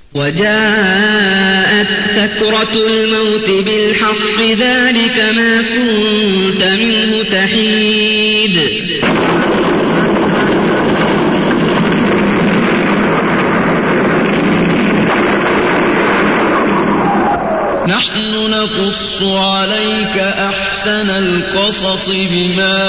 وجاءت سكرة الموت بالحق ذلك ما كنت منه تحيد نحن نقص عليك أحسن القصص بما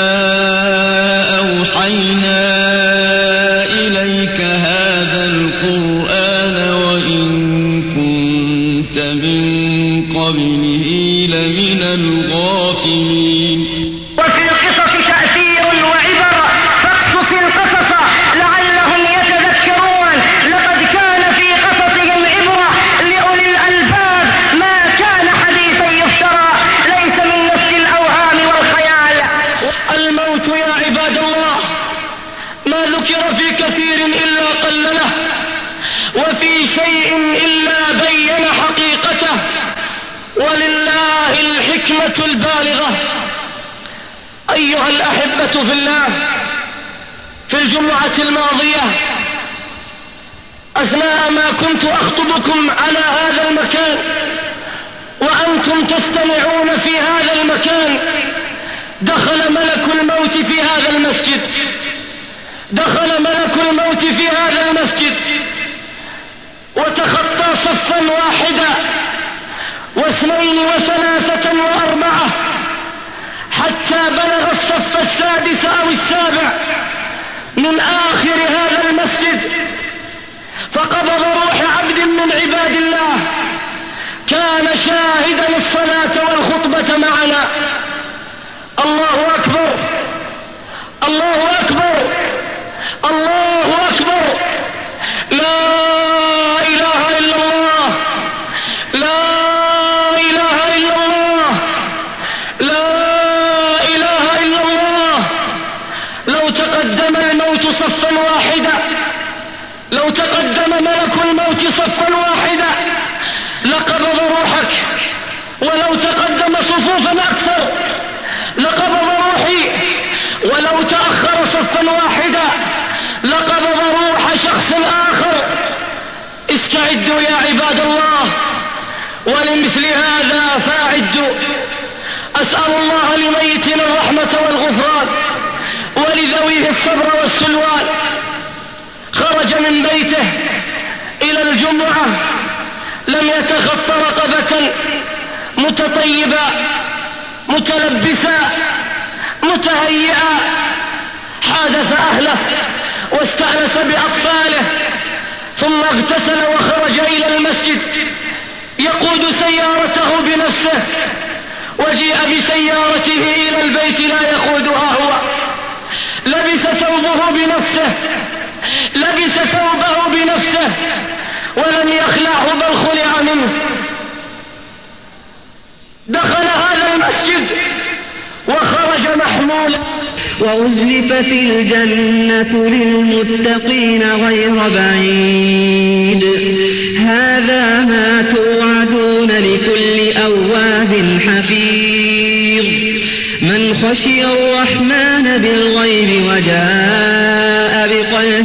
أوحينا إليك هذا القرآن وإن كنت من قبله لمن الغافلين. وفي القصص تأثير وعبر فاقصص القصص لعلهم يتذكرون لقد كان في قصصهم عبرة لأولي الألباب ما كان حديثا يفترى ليس من نفس الأوهام والخيال. الموت يا عباد الله ما ذكر في كثير إلا قلله وفي شيء إلا بين حقيقته ولله الحكمة البالغة. أيها الأحبة في الله، في الجمعة الماضية أثناء ما كنت أخطبكم على هذا المكان وأنتم تستمعون في هذا المكان دخل ملك الموت في هذا المسجد، دخل ملك الموت في هذا المسجد وتخطى صفا واحدا واثنين وثلاثة وأربعة حتى بلغ الصف السادس أو السابع من آخر هذا المسجد، فقبض روح عبد من عباد الله كان شاهدا الصلاة والخطبة معنا. الله أكبر، الله أكبر، الله أكبر، لا إله إلا الله، لا إله إلا الله، لا إله إلا الله. لو تقدم الموت صفا واحدا، لو تقدم ملك الموت صفا واحدا لقبض روحك، ولو تقدم صفوفا أكثر لقبض روحي، ولو تأخر صفا واحدا لقبض روح شخص آخر. استعدوا يا عباد الله ولمثل هذا فاعدوا. أسأل الله لميتنا الرحمة والغفران ولذويه الصبر والسلوان. خرج من بيته إلى الجمعة لم يتخطى رقبة، متطيبا متلبسا متهيئا، حادث أهله واستأنس بأطفاله ثم اغتسل وخرج إلى المسجد يقود سيارته بنفسه، وجيء بسيارته إلى البيت لا يقودها هو، لبس ثوبه بنفسه، لبس ثوبه بنفسه ولم يخلعه بل خلع منه. دخل هذا المسجد وخرج محمولا. وأزلفت الجنة للمتقين غير بعيد هذا ما توعدون لكل أواب حفيظ من خشي الرحمن بالغيب وجاء بقلب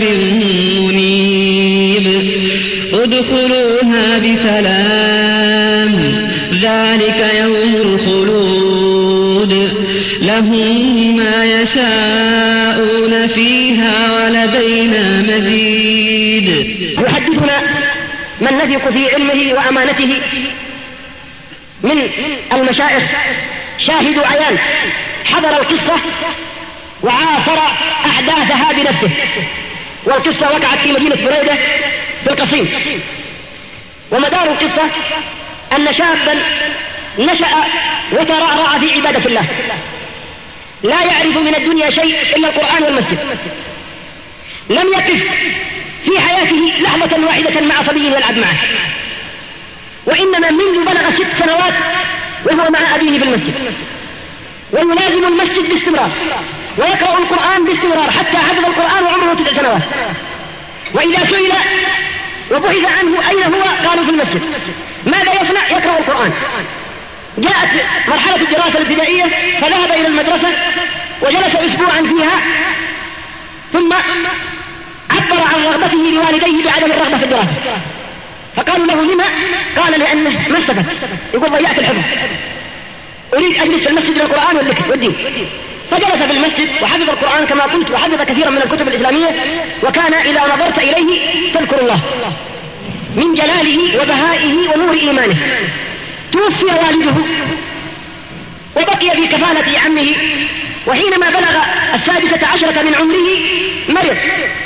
منيب ادخلوها بسلام ذلك يوم الخلود لهم ما يشاءون فيها ولدينا مزيد. يحدثنا من نثق في علمه وأمانته من المشايخ شاهدوا عيان حضر القصة وعاصر أحداثها بنفسه، والقصة وقعت في مدينة بريدة بالقصيم. ومدار القصة أن شابا نشأ وترعرع في عبادة الله لا يعرف من الدنيا شيء إلا القرآن والمسجد، لم يقف في حياته لحظة واحدة مع صبي يلعب معه، وإنما منذ بلغ 6 سنوات وهو مع أبيه بالمسجد ويلازم المسجد باستمرار ويقرأ القرآن باستمرار حتى حفظ القرآن وعمره 9 سنوات. وإذا سئل وبحث عنه أين هو قالوا في المسجد. ماذا يصنع؟ يقرأ القرآن. جاءت مرحلة الدراسة الابتدائية فذهب إلى المدرسة وجلس أسبوعا فيها ثم عبر عن رغبته لوالديه بعدم الرغبة في الدراسة فقالوا له لما؟ قال لأنه ما استفدت، يقول ضيعت الحفظ، أريد أجلس في المسجد للقرآن والدين. فجلس في المسجد وحفظ القرآن كما قلت، وحفظ كثيرا من الكتب الإسلامية، وكان إذا نظرت إليه تذكر الله من جلاله وبهائه ونور إيمانه. توفي والده وبقي في كفالة عمه، وحينما بلغ 16 من عمره مرض،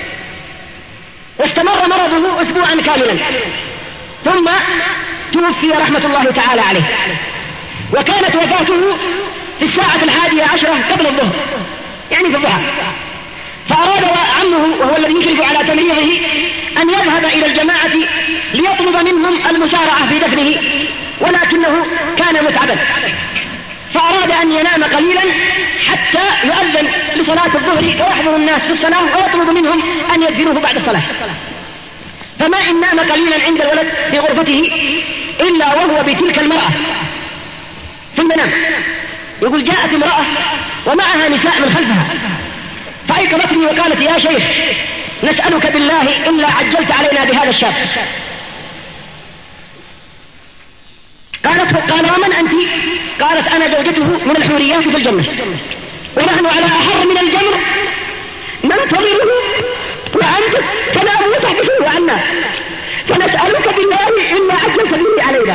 واستمر مرضه أسبوعا كاملا، ثم توفي رحمة الله تعالى عليه. وكانت وفاته في 11:10 قبل الظهر، يعني في الضحى. فأراد عمه وهو الذي يشرف على تمريضه أن يذهب إلى الجماعة ليطلب منهم المسارعة في دفنه، ولكنه كان متعبا، فأراد أن ينام قليلا حتى يؤذن لصلاة الظهر ويحضر الناس في الصلاة، ويطلب منهم أن يدفنوه بعد الصلاة. فما إن نام قليلا عند الولد في غرفته إلا وهو بتلك المرأة في المنام. يقول جاءت امرأة ومعها نساء من خلفها، فأيقظتني وقالت يا شيخ نسألك بالله إلا عجلت علينا بهذا الشاب. قال ومن أنت؟ قالت أنا زوجته من الحوريات في الجنة، ونحن على أحر من الجمر ننتظره، وأنت تنام وتحدثه عنا، فنسألك بالله إلا عجلت به علينا.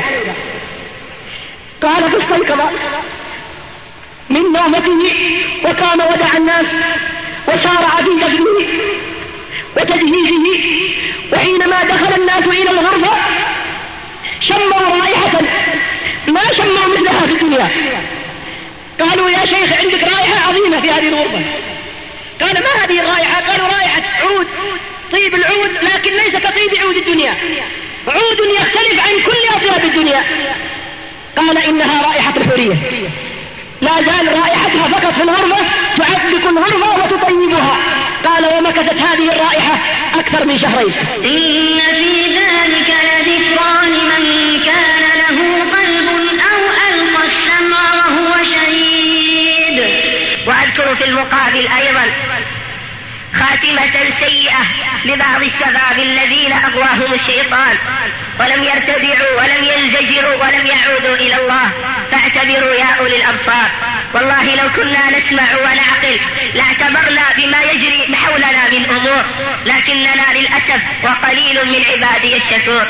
قال فاستيقظ من نومته وقام ودع الناس وسارع في دفنه وتجهيزه. وحينما دخل الناس إلى الغرفة شموا رائحة ما شموا مثلها في الدنيا. قالوا يا شيخ عندك رائحة عظيمة في هذه الغرفة. قال ما هذه الرائحة؟ قالوا رائحة عود، طيب العود، لكن ليس كطيب عود الدنيا، عود يختلف عن كل أطياب الدنيا. قال إنها رائحة الحورية، لا زال رائحتها فقط في الغرفة تعبك الغرفة وتطيبها. قال ومكثت هذه الرائحة أكثر من شهرين. إن في ذلك لذكرى لمن كان له قلب أو ألقى السمع وهو شهيد. وأذكر في المقابل أيضا خاتمة سيئة لبعض الشباب الذين أغواهم الشيطان ولم يرتدعوا ولم ينزجروا ولم يعودوا إلى الله، فاعتبروا يا أولي الأبصار. والله لو كنا نسمع ونعقل لاعتبرنا بما يجري حولنا من أمور، لكننا للأسف وقليل من عبادي الشكور.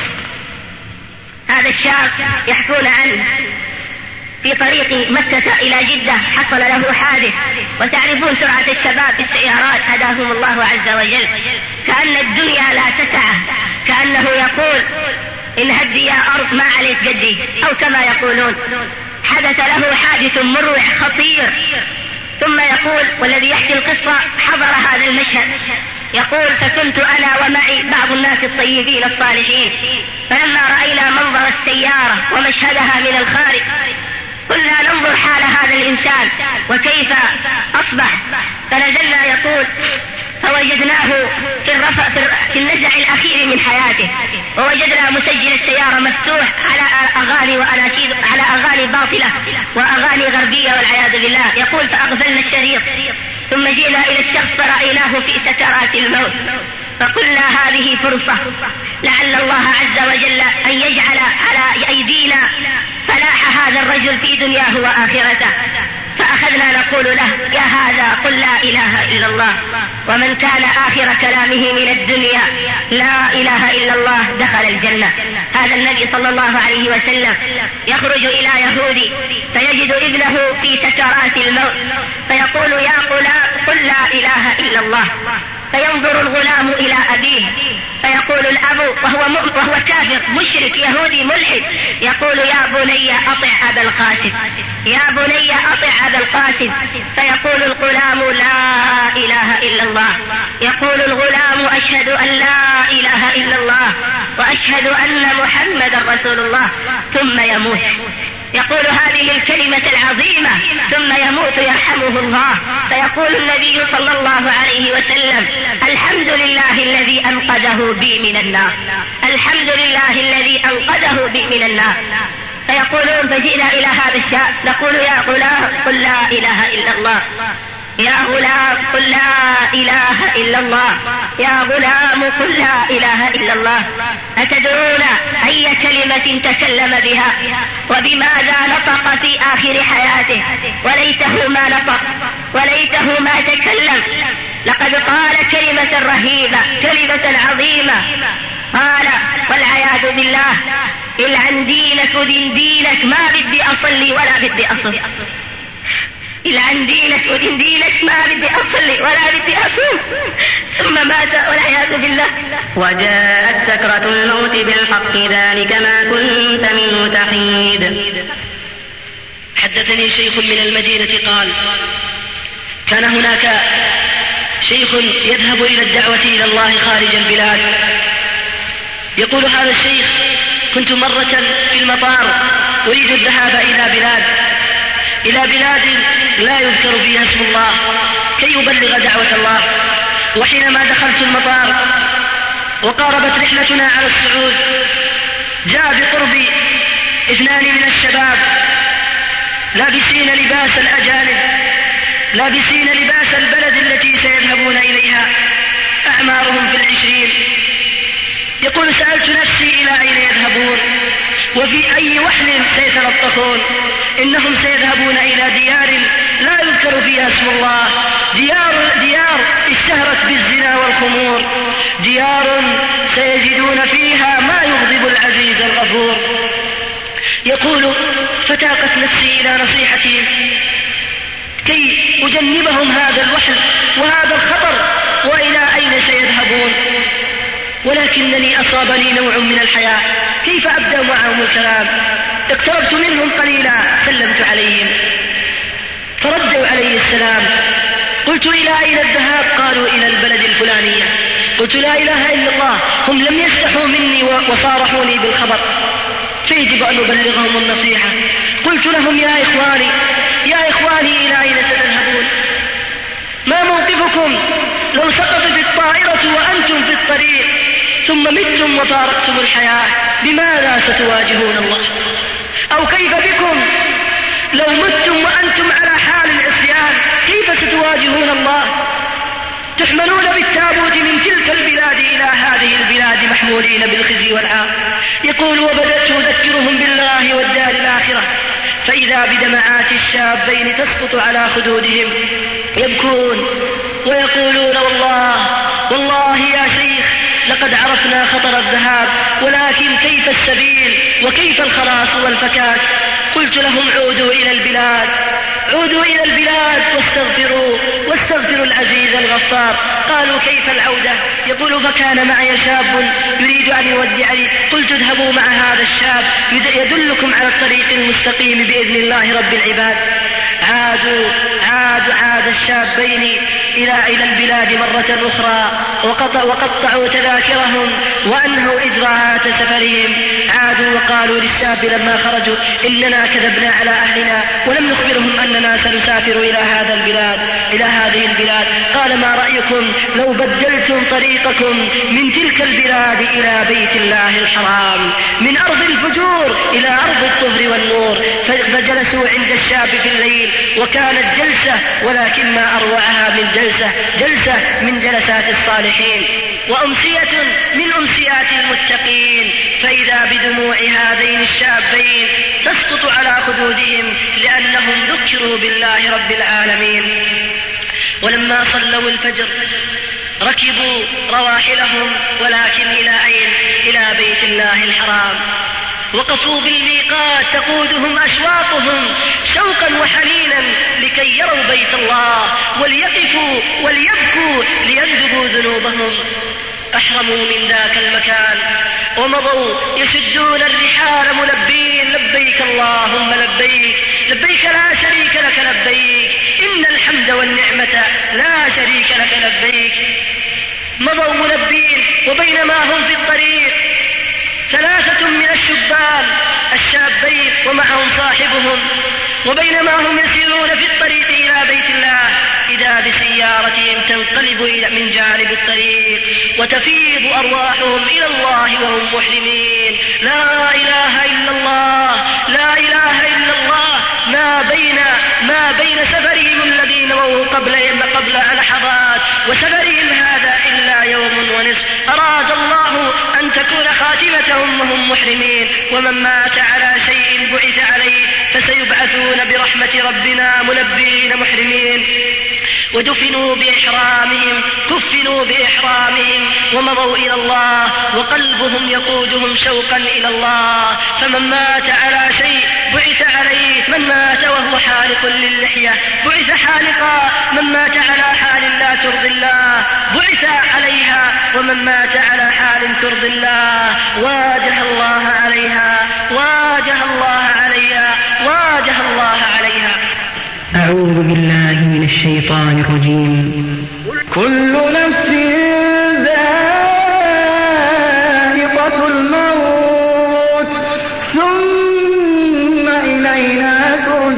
هذا الشاب يحكون عنه في طريق مكة إلى جدة حصل له حادث، وتعرفون سرعة الشباب بالسيارات هداهم الله عز وجل، كأن الدنيا لا تسعه، كأنه يقول إن هدي يا أرض ما عليك جدي، أو كما يقولون. حدث له حادث مروع خطير. ثم يقول والذي يحكي القصة حضر هذا المشهد، يقول فكنت أنا ومعي بعض الناس الطيبين الصالحين، فلما رأينا منظر السيارة ومشهدها من الخارج قلنا ننظر حال هذا الإنسان وكيف أصبح، فنزلنا يقول فوجدناه في النزع الأخير من حياته، ووجدنا مسجل السيارة مفتوح على أغاني وأناشيد، على أغاني باطلة وأغاني غربية والعياذ بالله. يقول فأغفلنا الشريط ثم جئنا إلى الشخص فرأيناه في سكرات الموت، فقلنا هذه فرصة لعل الله عز وجل أن يجعل على أيدينا فلاح هذا الرجل في دنياه وآخرته. فأخذنا نقول له يا هذا قل لا إله إلا الله، ومن كان آخر كلامه من الدنيا لا إله إلا الله دخل الجنة. هذا النبي صلى الله عليه وسلم يخرج إلى يهودي فيجد ابنه في سكرات الموت، فيقول يا غلام قل لا إله إلا الله. فينظر الغلام إلى أبيه فيقول الأب وهو كافر مشرك يهودي ملحد، يقول يا بني أطع أبا القاسم، يا بني أطع أبا القاسم. فيقول الغلام لا إله إلا الله. يقول الغلام أشهد أن لا إله إلا الله وأشهد أن محمدا رسول الله، ثم يموت. يقول هذه الكلمة العظيمة ثم يموت يرحمه الله. فيقول النبي صلى الله عليه وسلم الحمد لله الذي أنقذه بي من النار، الحمد لله الذي أنقذه بي من النار. فيقولون فجئنا إلى هذا الشاب نقول يا غلام قل لا إله إلا الله. يا غلام قل لا إله إلا الله، يا غلام قل لا إله إلا الله. أتدرون أي كلمة تكلم بها وبماذا نطق في آخر حياته؟ وليته ما نطق، وليته ما تكلم. لقد قال كلمة رهيبة، كلمة عظيمة. قال والعياذ بالله: العن دينك ودين دينك، ما بدي أصلي ولا بدي أصوم. العن دينك ودين دينك، ما بدي أصلي ولا بدي أصوم. ثم مات والعياذ بالله. وجاءت سكرة الموت بالحق ذلك ما كنت منه تحيد. حدثني شيخ من المدينة قال: كان هناك شيخ يذهب إلى الدعوة إلى الله خارج البلاد. يقول هذا الشيخ: كنت مرة في المطار أريد الذهاب إلى بلاد لا يذكر فيها اسم الله كي يبلغ دعوة الله. وحينما دخلت المطار وقاربت رحلتنا على الصعود، جاء بقربي 2 من الشباب لابسين لباس الأجانب، لابسين لباس البلد التي سيذهبون إليها، أعمارهم في 20. يقول: سألت نفسي إلى أين يذهبون وفي أي وحل سيتلطخون. إنهم سيذهبون إلى ديار لا يذكر فيها اسم الله، ديار اشتهرت بالزنا والخمور، ديار سيجدون فيها ما يغضب العزيز الغفور. يقول: فتاقت نفسي إلى نصيحتهم كي أجنبهم هذا الوحل وهذا الخطر وإلى أين سيذهبون، ولكنني أصابني نوع من الحياء. كيف أبدأ معهم الكلام؟ اقتربت منهم قليلا، سلمت عليهم فردوا علي السلام. قلت: إلى أين الذهاب؟ قالوا: إلى البلد الفلانية. قلت: لا إله إلا الله، هم لم يستحوا مني وصارحوني بالخبر، فيجب أن أبلغهم النصيحة. قلت لهم: يا إخواني إلى أين ستذهبون؟ ما موقفكم لو سقطت الطائرة وأنتم في الطريق ثم متم وفارقتم الحياة؟ بماذا ستواجهون الله؟ أو كيف بكم لو متم وأنتم على حال العصيان؟ كيف ستواجهون الله؟ تحملون بالتابوت من تلك البلاد إلى هذه البلاد محمولين بالخزي والعار. يقول: وبدأت أذكرهم بالله والدار الآخرة، فإذا بدمعات الشابين تسقط على خدودهم، يبكون ويقولون: والله يا شيخ لقد عرفنا خطر الذهاب، ولكن كيف السبيل وكيف الخلاص والفكاك؟ قلت لهم: عودوا إلى البلاد واستغفروا العزيز الغفار. قالوا: كيف العودة؟ يقول: فكان معي شاب يريد أن يودعني. قلت: اذهبوا مع هذا الشاب يدلكم على الطريق المستقيم بإذن الله رب العباد. عاد الشابين إلى البلاد مرة أخرى، وقطعوا تذاكرهم وأنهوا إجراءات سفرهم. عادوا وقالوا للشاب لما خرجوا: إننا كذبنا على أهلنا ولم نخبرهم أننا سنسافر إلى هذه البلاد. قال: ما رأيكم لو بدلتم طريقكم من تلك البلاد إلى بيت الله الحرام، من أرض الفجور إلى أرض الطهر والنور؟ فجلسوا عند الشاب في الليل، وكانت جلسة ولكن ما أروعها من جلسة من جلسات الصالحين، وأمسية من أمسيات المتقين. فإذا بدموع هذين الشابين تسقط على خدودهم لأنهم ذكروا بالله رب العالمين. ولما صلوا الفجر ركبوا رواحلهم، ولكن إلى أين؟ إلى بيت الله الحرام. وقفوا بالميقات تقودهم أشواقهم شوقا وحنينا لكي يروا بيت الله، وليقفوا وليبكوا ليندبوا ذنوبهم. أحرموا من ذاك المكان ومضوا يشدون الرحال ملبين: لبيك اللهم لبيك، لبيك لا شريك لك لبيك، إن الحمد والنعمة لا شريك لك لبيك. مضوا ملبين، وبينما هم في الطريق 3 من الشابين ومعهم صاحبهم، وبينما هم يسيرون في الطريق إلى بيت الله إذا بسيارتهم تنقلب من جانب الطريق وتفيض أرواحهم إلى الله وهم محرمين: لا إله إلا الله، لا إله إلا الله. ما بين سفرهم الذي نووه قبل لحظات وسفرهم هذا إلا يوم ونصف. أراد الله أن تكون خاتمتهم وهم محرمين. ومن مات على شيء بعث عليه فسيبعثون برحمة ربنا ملبين محرمين. ودفنوا بإحرامهم كفنوا بإحرامهم ومضوا إلى الله وقلبهم يقودهم شوقا إلى الله. فمن مات على شيء بعث عليه. من مات وهو حالق للحية بعث حالقا. من مات على حال لا ترضي الله بعث عليها. ومن مات على حال ترضي الله واجه الله عليها واجه الله عليها واجه الله عليها. أعوذ بالله من الشيطان الرجيم. كل نفس ذائقة الموت ثم إلينا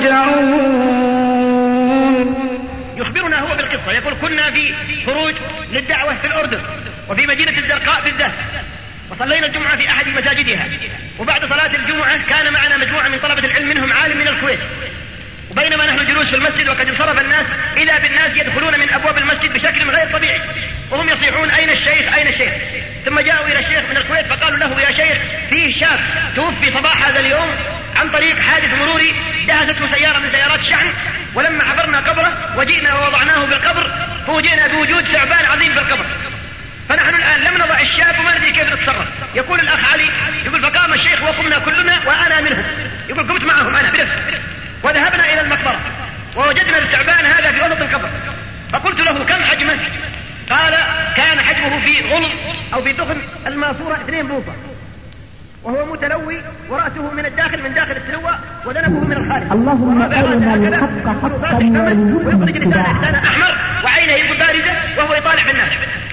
ترجعون. يخبرنا هو بالقصة، يقول كنا في خروج للدعوة في الأردن وفي مدينة الزرقاء بالذات، وصلينا الجمعة في أحد مساجدها، وبعد صلاة الجمعة كان معنا مجموعة من طلبة العلم منهم عالم من الكويت. وبينما نحن جلوس في المسجد وقد انصرف الناس إذا بالناس يدخلون من أبواب المسجد بشكل غير طبيعي وهم يصيحون أين الشيخ أين الشيخ. ثم جاءوا إلى الشيخ من الكويت فقالوا له يا شيخ فيه شاب توفي صباح هذا اليوم عن طريق حادث مروري دهسته سيارة من سيارات الشحن، ولما عبرنا قبره وجئنا ووضعناه بالقبر فوجئنا بوجود ثعبان عظيم بالقبر. فنحن الآن لم نضع الشاب وما ندري كيف نتصرف. يقول الأخ علي يقول فقام الشيخ وقمنا كلنا وأنا منهم، يقول قمت معهم أنا بنفسي وذهبنا إلى المقبرة ووجدنا الثعبان هذا في وسط القبر. فقلت له كم حجمه؟ قال كان حجمه في غلظ أو في تخن المافورة 2 بوصة، وهو متلوي ورأسه من الداخل من داخل التلوى وذنبه من الخارج. اللهم أرنا الحق حقا ويخرج لسانه أحمر وعينه يقول بارزة وهو يطالع في الناس.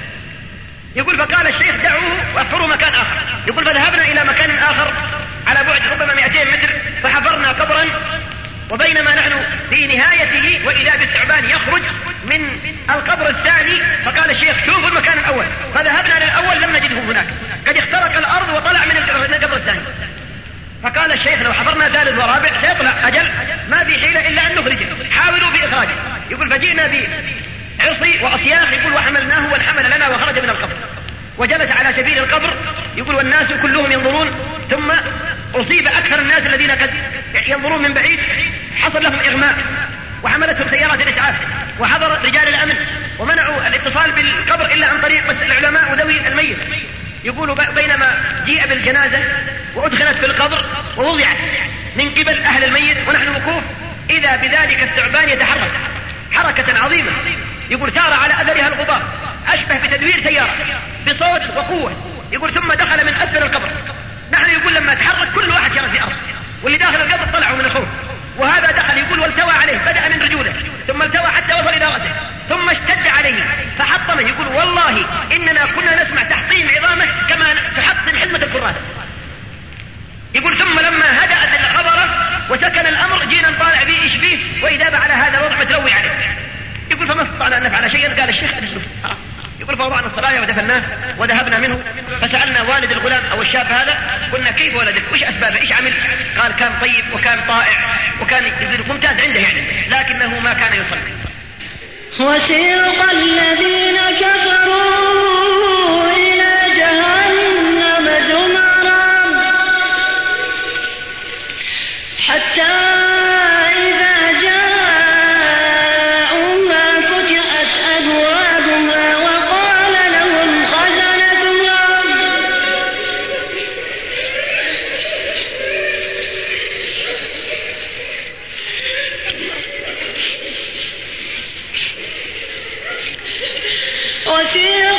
يقول فقال الشيخ دعوه واحفروا مكان آخر. يقول فذهبنا إلى مكان آخر على بعد ربما 200 متر فحفرنا قبرا، وبينما نحن في نهايته وإذا بالثعبان يخرج من القبر الثاني. فقال الشيخ شوفوا المكان الأول، فذهبنا للأول لم نجده هناك، قد اخترق الأرض وطلع من القبر الثاني. فقال الشيخ لو حفرنا ثالث ورابع سيطلع أجل ما في حيلة إلا أن نخرجه، حاولوا بإخراجه. يقول فجئنا بعصي وأصياخ يقول وحملناه والحمل لنا وخرج من القبر وجلس على شبيل القبر. يقول والناس كلهم ينظرون، ثم أصيب أكثر الناس الذين قد ينظرون من بعيد حصل لهم إغماء وحملتهم سيارات الإسعاف وحضر رجال الأمن ومنعوا الاتصال بالقبر إلا عن طريق العلماء وذوي الميت. يقول بينما جيء بالجنازة وأدخلت في القبر ووضعت من قبل أهل الميت ونحن وقوف إذا بذلك الثعبان يتحرك حركة عظيمة. يقول سار على أثرها الغبار أشبه بتدوير سيارة بصوت وقوة. يقول ثم دخل من أسفل القبر. نحن يقول لما تحرك كل واحد شرف في الأرض، واللي داخل القبر طلعوا من الخوف، وهذا دخل يقول والتوى عليه، بدأ من رجوله ثم التوى حتى وصل إلى رأسه ثم اشتد عليه فحطمه. يقول والله إننا كنا نسمع تحطيم عظامه كما تحطم حزمة الكراسة. يقول ثم لما هدأت الخبر وسكن الأمر جينا نطالع فيه إيش فيه وإذا على هذا وضع متلوي عليه. يقول فما استطعنا أن نفعل شيئا. قال الشيخ يقول فوضعنا الصلاة ودفناه وذهبنا منه. فسألنا والد الغلام أو الشاب هذا قلنا كيف ولدك وإيش أسبابه إيش عمل؟ قال كان طيب وكان طائع وكان ممتاز عنده يعني، لكنه ما كان يصلي. وسيق الذين كفروا إلى جهنم زمرا حتى إذا جاءوها فتحت أبوابها وقال لهم خزنتها وسيق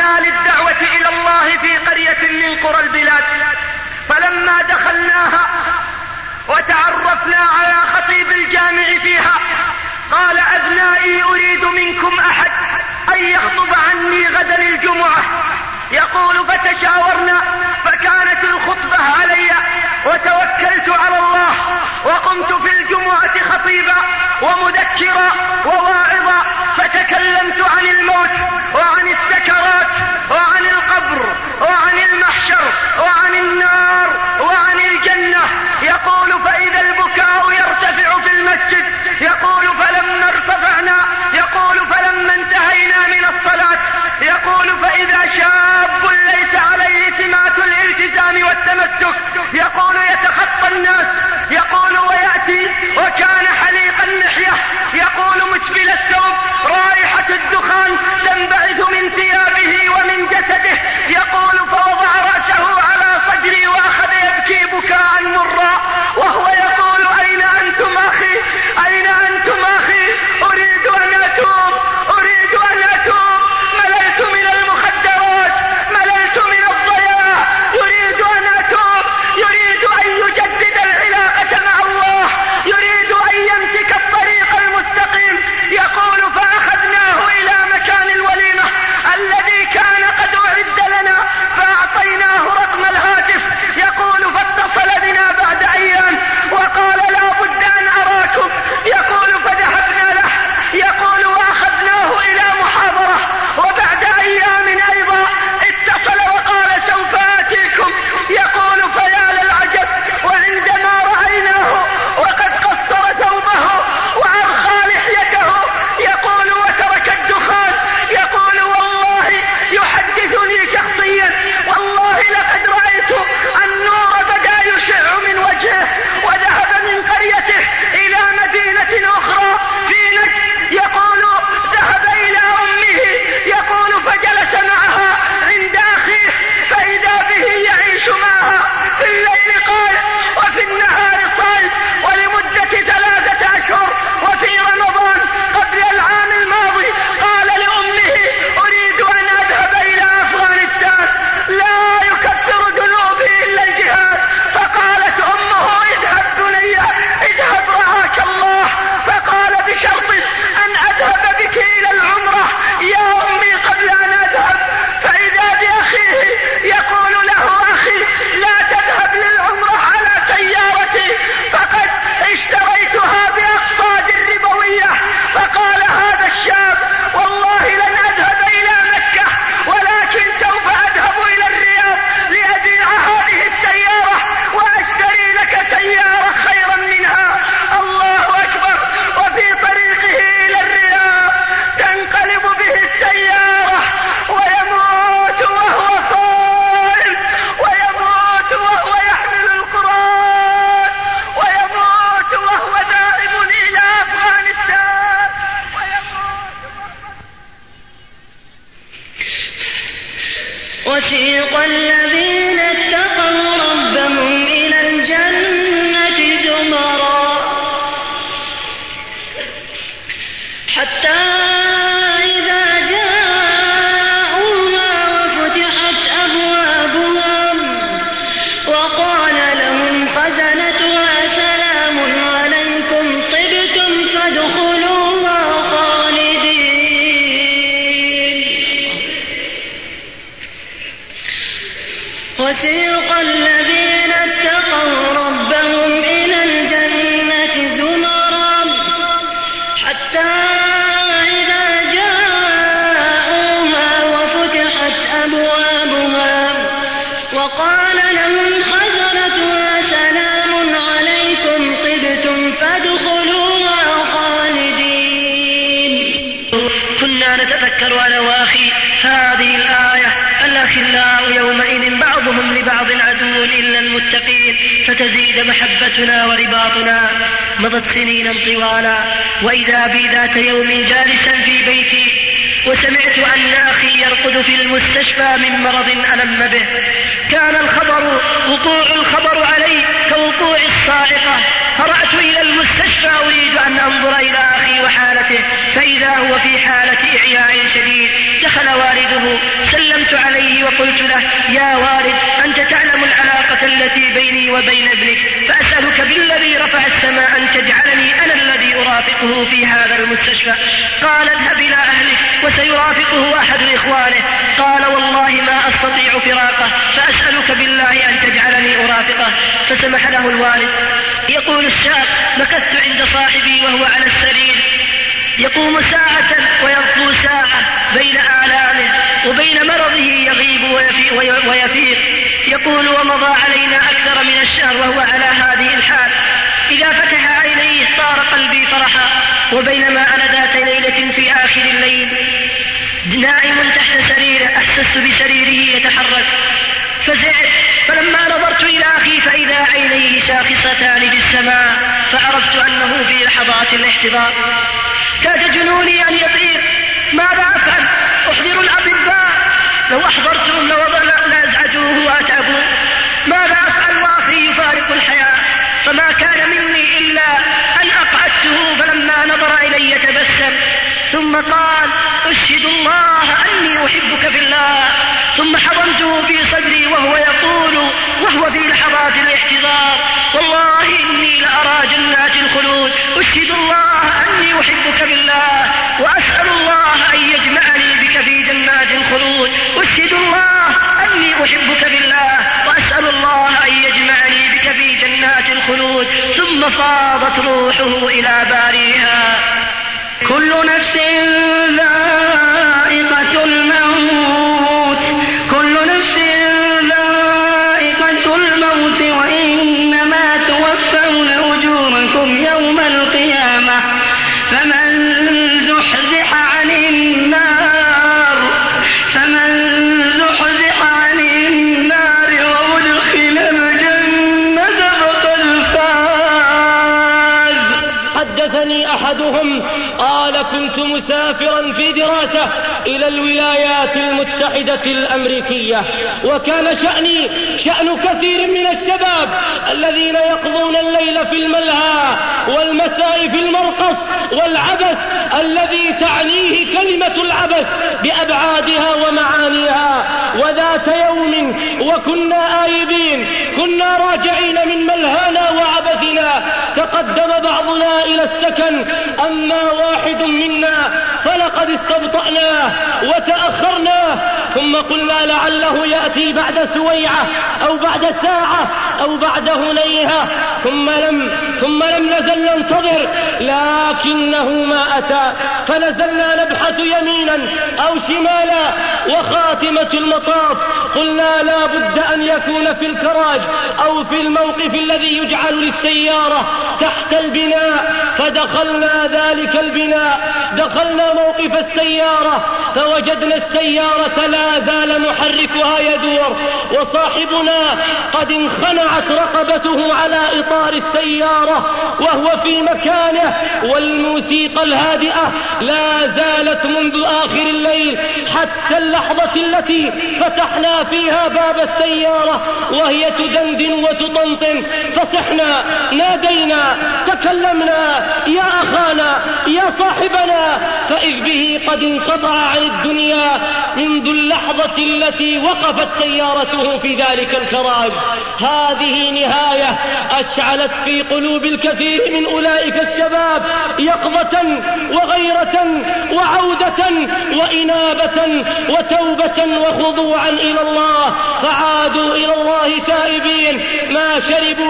خرجنا للدعوة إلى الله في قرية من قرى البلاد، فلما دخلناها وتعرفنا على خطيب الجامع فيها قال: أبنائي أريد منكم أحد أن يخطب عني غدا الجمعة. يقول: فتشاورنا فكانت الخطبة علي وتوكلت على الله وقمت في الجمعة خطيبا ومذكرا وواعظا، فتكلمت عن الموت وعن السكرات وعن القبر وعن المحشر وعن النار وعن الجنة. يقول: فإذا البكاء يرتفع في المسجد. يقول: فلما ارتفعنا، يقول: فلما انتهينا من الصلاة، يقول: فإذا شاب ليس عليه سمات الالتزام والتمسك، يقول: يتخطى الناس، يقول: ويأتي وكان حليق اللحية، يقول: مسبل الثوب، رائحة الدخان تنبعث من ثيابه ومن جسده. يقول: فوضع رأسه على صدري وأخذ يبكي بكاء مرا وهو يقول: أين أنتم أخي؟ أين أنتم أخي؟ أريد أن أتوب، أريد أن أتوب، مللت من المخدرات، مللت من الضياع، يريد أن أتوب، يريد أن يجدد العلاقة مع الله، يريد أن يمسك الطريق المستقيم. يقول: فأخذناه إلى مكان الوليمة الذي كان قد أعد لنا فأعطيناه رقم الهاتف. يقول: فاتصل بنا بعد أيام وقال: لا بد أن أراكم. يقول: فذهبنا له. يقول: وأخذناه إلى محاضرة، وبعد أيام أيضا اتصل وقال: سوف آتيكم. يقول: فيا للعجب، وعندما رأيناه وقد قصر ثوبه وأرخى لحيته، يقول: وترك الدخان، يقول: والله يحدثني شخصيا، والله لقد رأيت النور بدأ يشع من وجهه، وذهب من قريته إلى مدينة أخرى في نجد. يقول: ذهب إلى أمه، يقول: فجلس معها عند أخيه، فإذا به يعيش معها في الليل قائم وفي النهار صائم، ولمدة 3 أشهر. وفي رمضان قبل العام الماضي قال لأمه: أريد أن أذهب إلى أفغانستان، لا يكفر ذنوبي إلا الجهاد. فقالت أمه: اذهب بني، اذهب رعاك الله. فقال: بشرط أن أذهب بك إلى العمرة يا أمي قبل أن أذهب. فإذا بأخيه يقول له: أخي لا تذهب للعمرة على سيارتي، فقد اشتريتها بأقساط ربوية. فقال هذا الشاب: والله لن أذهب إلى مكة، ولكن سوف أذهب إلى الرياض لأبيع هذه السيارة وأشتري لك سيارة خيرا منها. الله أكبر. وفي طريقه إلى الرياض تنقلب به السيارة ويموت وهو صائم، ويموت وهو يحمل القرآن، ويموت وهو ذاهب إلى أفغانستان، وسيق الذين اتقوا ربهم إلى الجنة زمرا حتى إذا جاءوها وفتحت أبوابها وقال لهم خزنتها: سلام عليكم طبتم فادخلوها خالدين. وسيق الذين اتقوا ربهم إلى الجنة زمرا حتى إذا جاءوها وفتحت أبوابها وقال لهم خزنتها: سلام عليكم طبتم فادخلوها خالدين. كنا نتذكر أنا وأخي هذه الآية: الأخلاء يومئذ بعضهم لبعض عدو إلا المتقين، فتزيد محبتنا ورباطنا. مضت سنين طوالا، وإذا بي ذات يوم جالسا في بيتي وسمعت أن أخي يرقد في المستشفى من مرض ألم به. كان وقوع الخبر علي كوقوع الصاعقة. فرأت إلى المستشفى أريد أن أنظر إلى أخي وحالته، فإذا هو في حالة إعياء شديد. دخل والده، سلمت قلت له: يا والد، أنت تعلم العلاقة التي بيني وبين ابنك، فأسألك بالذي رفع السماء أن تجعلني أنا الذي أرافقه في هذا المستشفى. قال: اذهب إلى أهلك وسيرافقه أحد إخوانه. قال: والله ما أستطيع فراقه، فأسألك بالله أن تجعلني أرافقه. فسمح له الوالد. يقول الشاب: مكثت عند صاحبي وهو على السرير، يقوم ساعة ويرقو ساعة بين آلامه وبين مرضه، يغيب ويفيق. يقول: ومضى علينا أكثر من الشهر وهو على هذه الحال. إذا فتح عينيه صار قلبي فرحا. وبينما أنا ذات ليلة في آخر الليل نائم تحت سريره، أحسست بسريره يتحرك فزعت، فلما نظرت إلى أخي فإذا عينيه شاخصتان بالسماء، فعرفت أنه في لحظات الاحتضار. كاد جنوني أن يطير. ماذا أفعل؟ أحضر الأطباء، لو أحضرتهم لأزعجوه وأتعبوه. ماذا أفعل وأخي يفارق الحياة؟ فما كان مني إلا أن أقعدته، فلما نظر إلي تبسم ثم قال: أشهد الله أني أحبك في الله. ثم حضنته في صدري وهو يقول وهو في لحظات الاحتضار: والله إني لأرى جنات الخلود. أشهد الله أني أحبك بالله وأسأل الله أن يجمعني بك في جنات الخلود. أشهد الله أني أحبك بالله وأسأل الله أن يجمعني بك في جنات الخلود. ثم فاضت روحه إلى باريها. كل نفس ذائقة الموت، كل نفس ذائقة الموت، وإنما توفون أجوركم يوم القيامة. فمن زحزح عن النار وأدخل الجنة فقد فاز. حدثني أحدهم قال: كنت مسافرا في دراسة إلى الولايات المتحدة الأمريكية، وكان شأني شأن كثير من الشباب الذين يقضون الليل في الملهى والمساء في المرقص والعبث الذي تعنيه كلمة العبث بأبعادها ومعانيها. وذات يوم وكنا آيبين، كنا راجعين من ملهانا وعبثنا، تقدم بعضنا إلى السكن، أما واحد منا فلقد استبطأناه وتأخرناه، ثم قلنا لعله يأتي بعد سويعة أو بعد ساعة أو بعد هنيهة، ثم لم نزل ننتظر، لكنه ما أتى. فنزلنا نبحث يمينا أو شمالا، وخاتمة المطاف قلنا لا بد أن يكون في الكراج أو في الموقف الذي يجعل للسيارة تحت البناء. فدخلنا ذلك البناء، دخلنا موقف السيارة، فوجدنا السيارة لا زال محركها يدور، وصاحبنا قد انخنعت رقبته على إطار السيارة وهو في مكانه، والموسيقى الهادئة لا زالت منذ آخر الليل حتى اللحظة التي فتحنا فيها باب السيارة وهي تدندن وتطنطن. فصحنا، نادينا، تكلمنا: يا أخانا، يا صاحبنا، فإذ به قد انقطع عن الدنيا منذ اللحظة التي وقفت سيارته في ذلك الكراج. هذه نهاية أشعلت في قلوب الكثير من أولئك الشباب يقظة وغيرة وعودة وإنابة وتوبة وخضوعا إلى الله، فعادوا إلى الله تائبين، ما شربوا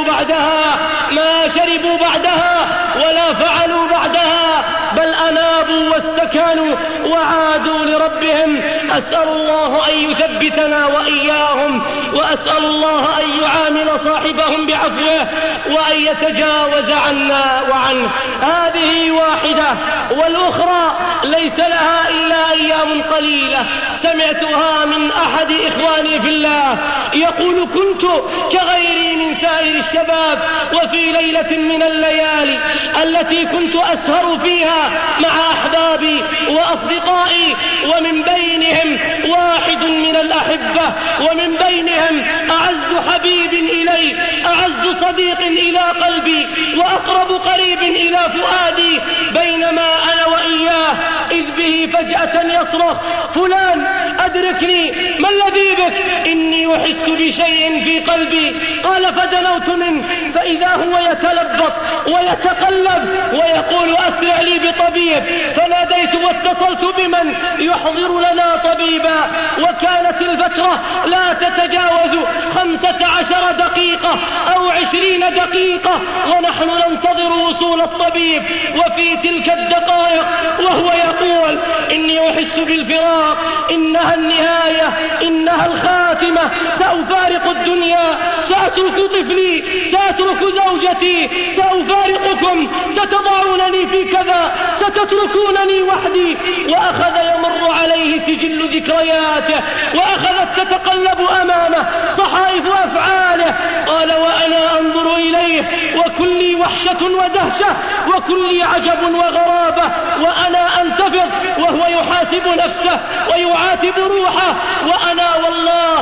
بعدها ولا فعلوا بعدها، بل أنابوا واستكانوا وعادوا لربهم. أسأل الله أن يثبتنا وإياهم، وأسأل الله أن يعامل صاحبهم بعفوه وأن يتجاوز عنا وعنه. هذه واحدة، والأخرى ليس لها إلا أيام قليلة، سمعتها من أحد إخواني في الله يقول: كنت كغيري من سائر الشباب، وفي ليلة من الليالي التي كنت أسهر فيها مع أحبابي وأصدقائي، ومن بينهم واحد من الأحبة، ومن بينهم أعز حبيب إلي، أعز صديق إلى قلبي، وأقرب قريب إلى فؤادي، بينما أنا وإياه إذ به به فجأة يصرخ: فلان أدركني، ما الذي بك؟ إني أحس بشيء في قلبي. قال: فدنوت منه فإذا هو يتلبط ويتقلب ويقول: أسرع لي بطبيب. فناديت واتصلت بمن يحضر لنا طبيبا، وكانت الفترة لا تتجاوز 15 دقيقة أو 20 دقيقة ونحن ننتظر وصول الطبيب. وفي تلك الدقائق وهو يقول: إني أحس بالفراق، إنها النهاية، إنها الخاتمة، سأفارق الدنيا، سأترك طفلي، سأترك زوجتي، سأفارقكم، ستضعونني في كذا، ستتركونني وحدي. وأخذ يمر عليه سجل ذكرياته، وأخذت تتقلب أمامه صحائف أفعاله. قال: وأنا أنظر إليه وكلي وحشة ودهشة وكلي عجب وغرابة، وأنا أنتفض وهو يحاسب نفسه ويعاتب روحه، وأنا والله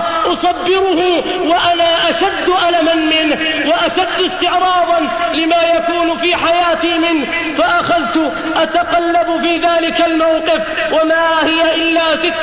أصبره وأنا أشد ألما منه وأشد استعراضا لما يكون في حياتي منه. فأخذت أتقلب في ذلك الموقف، وما هي إلا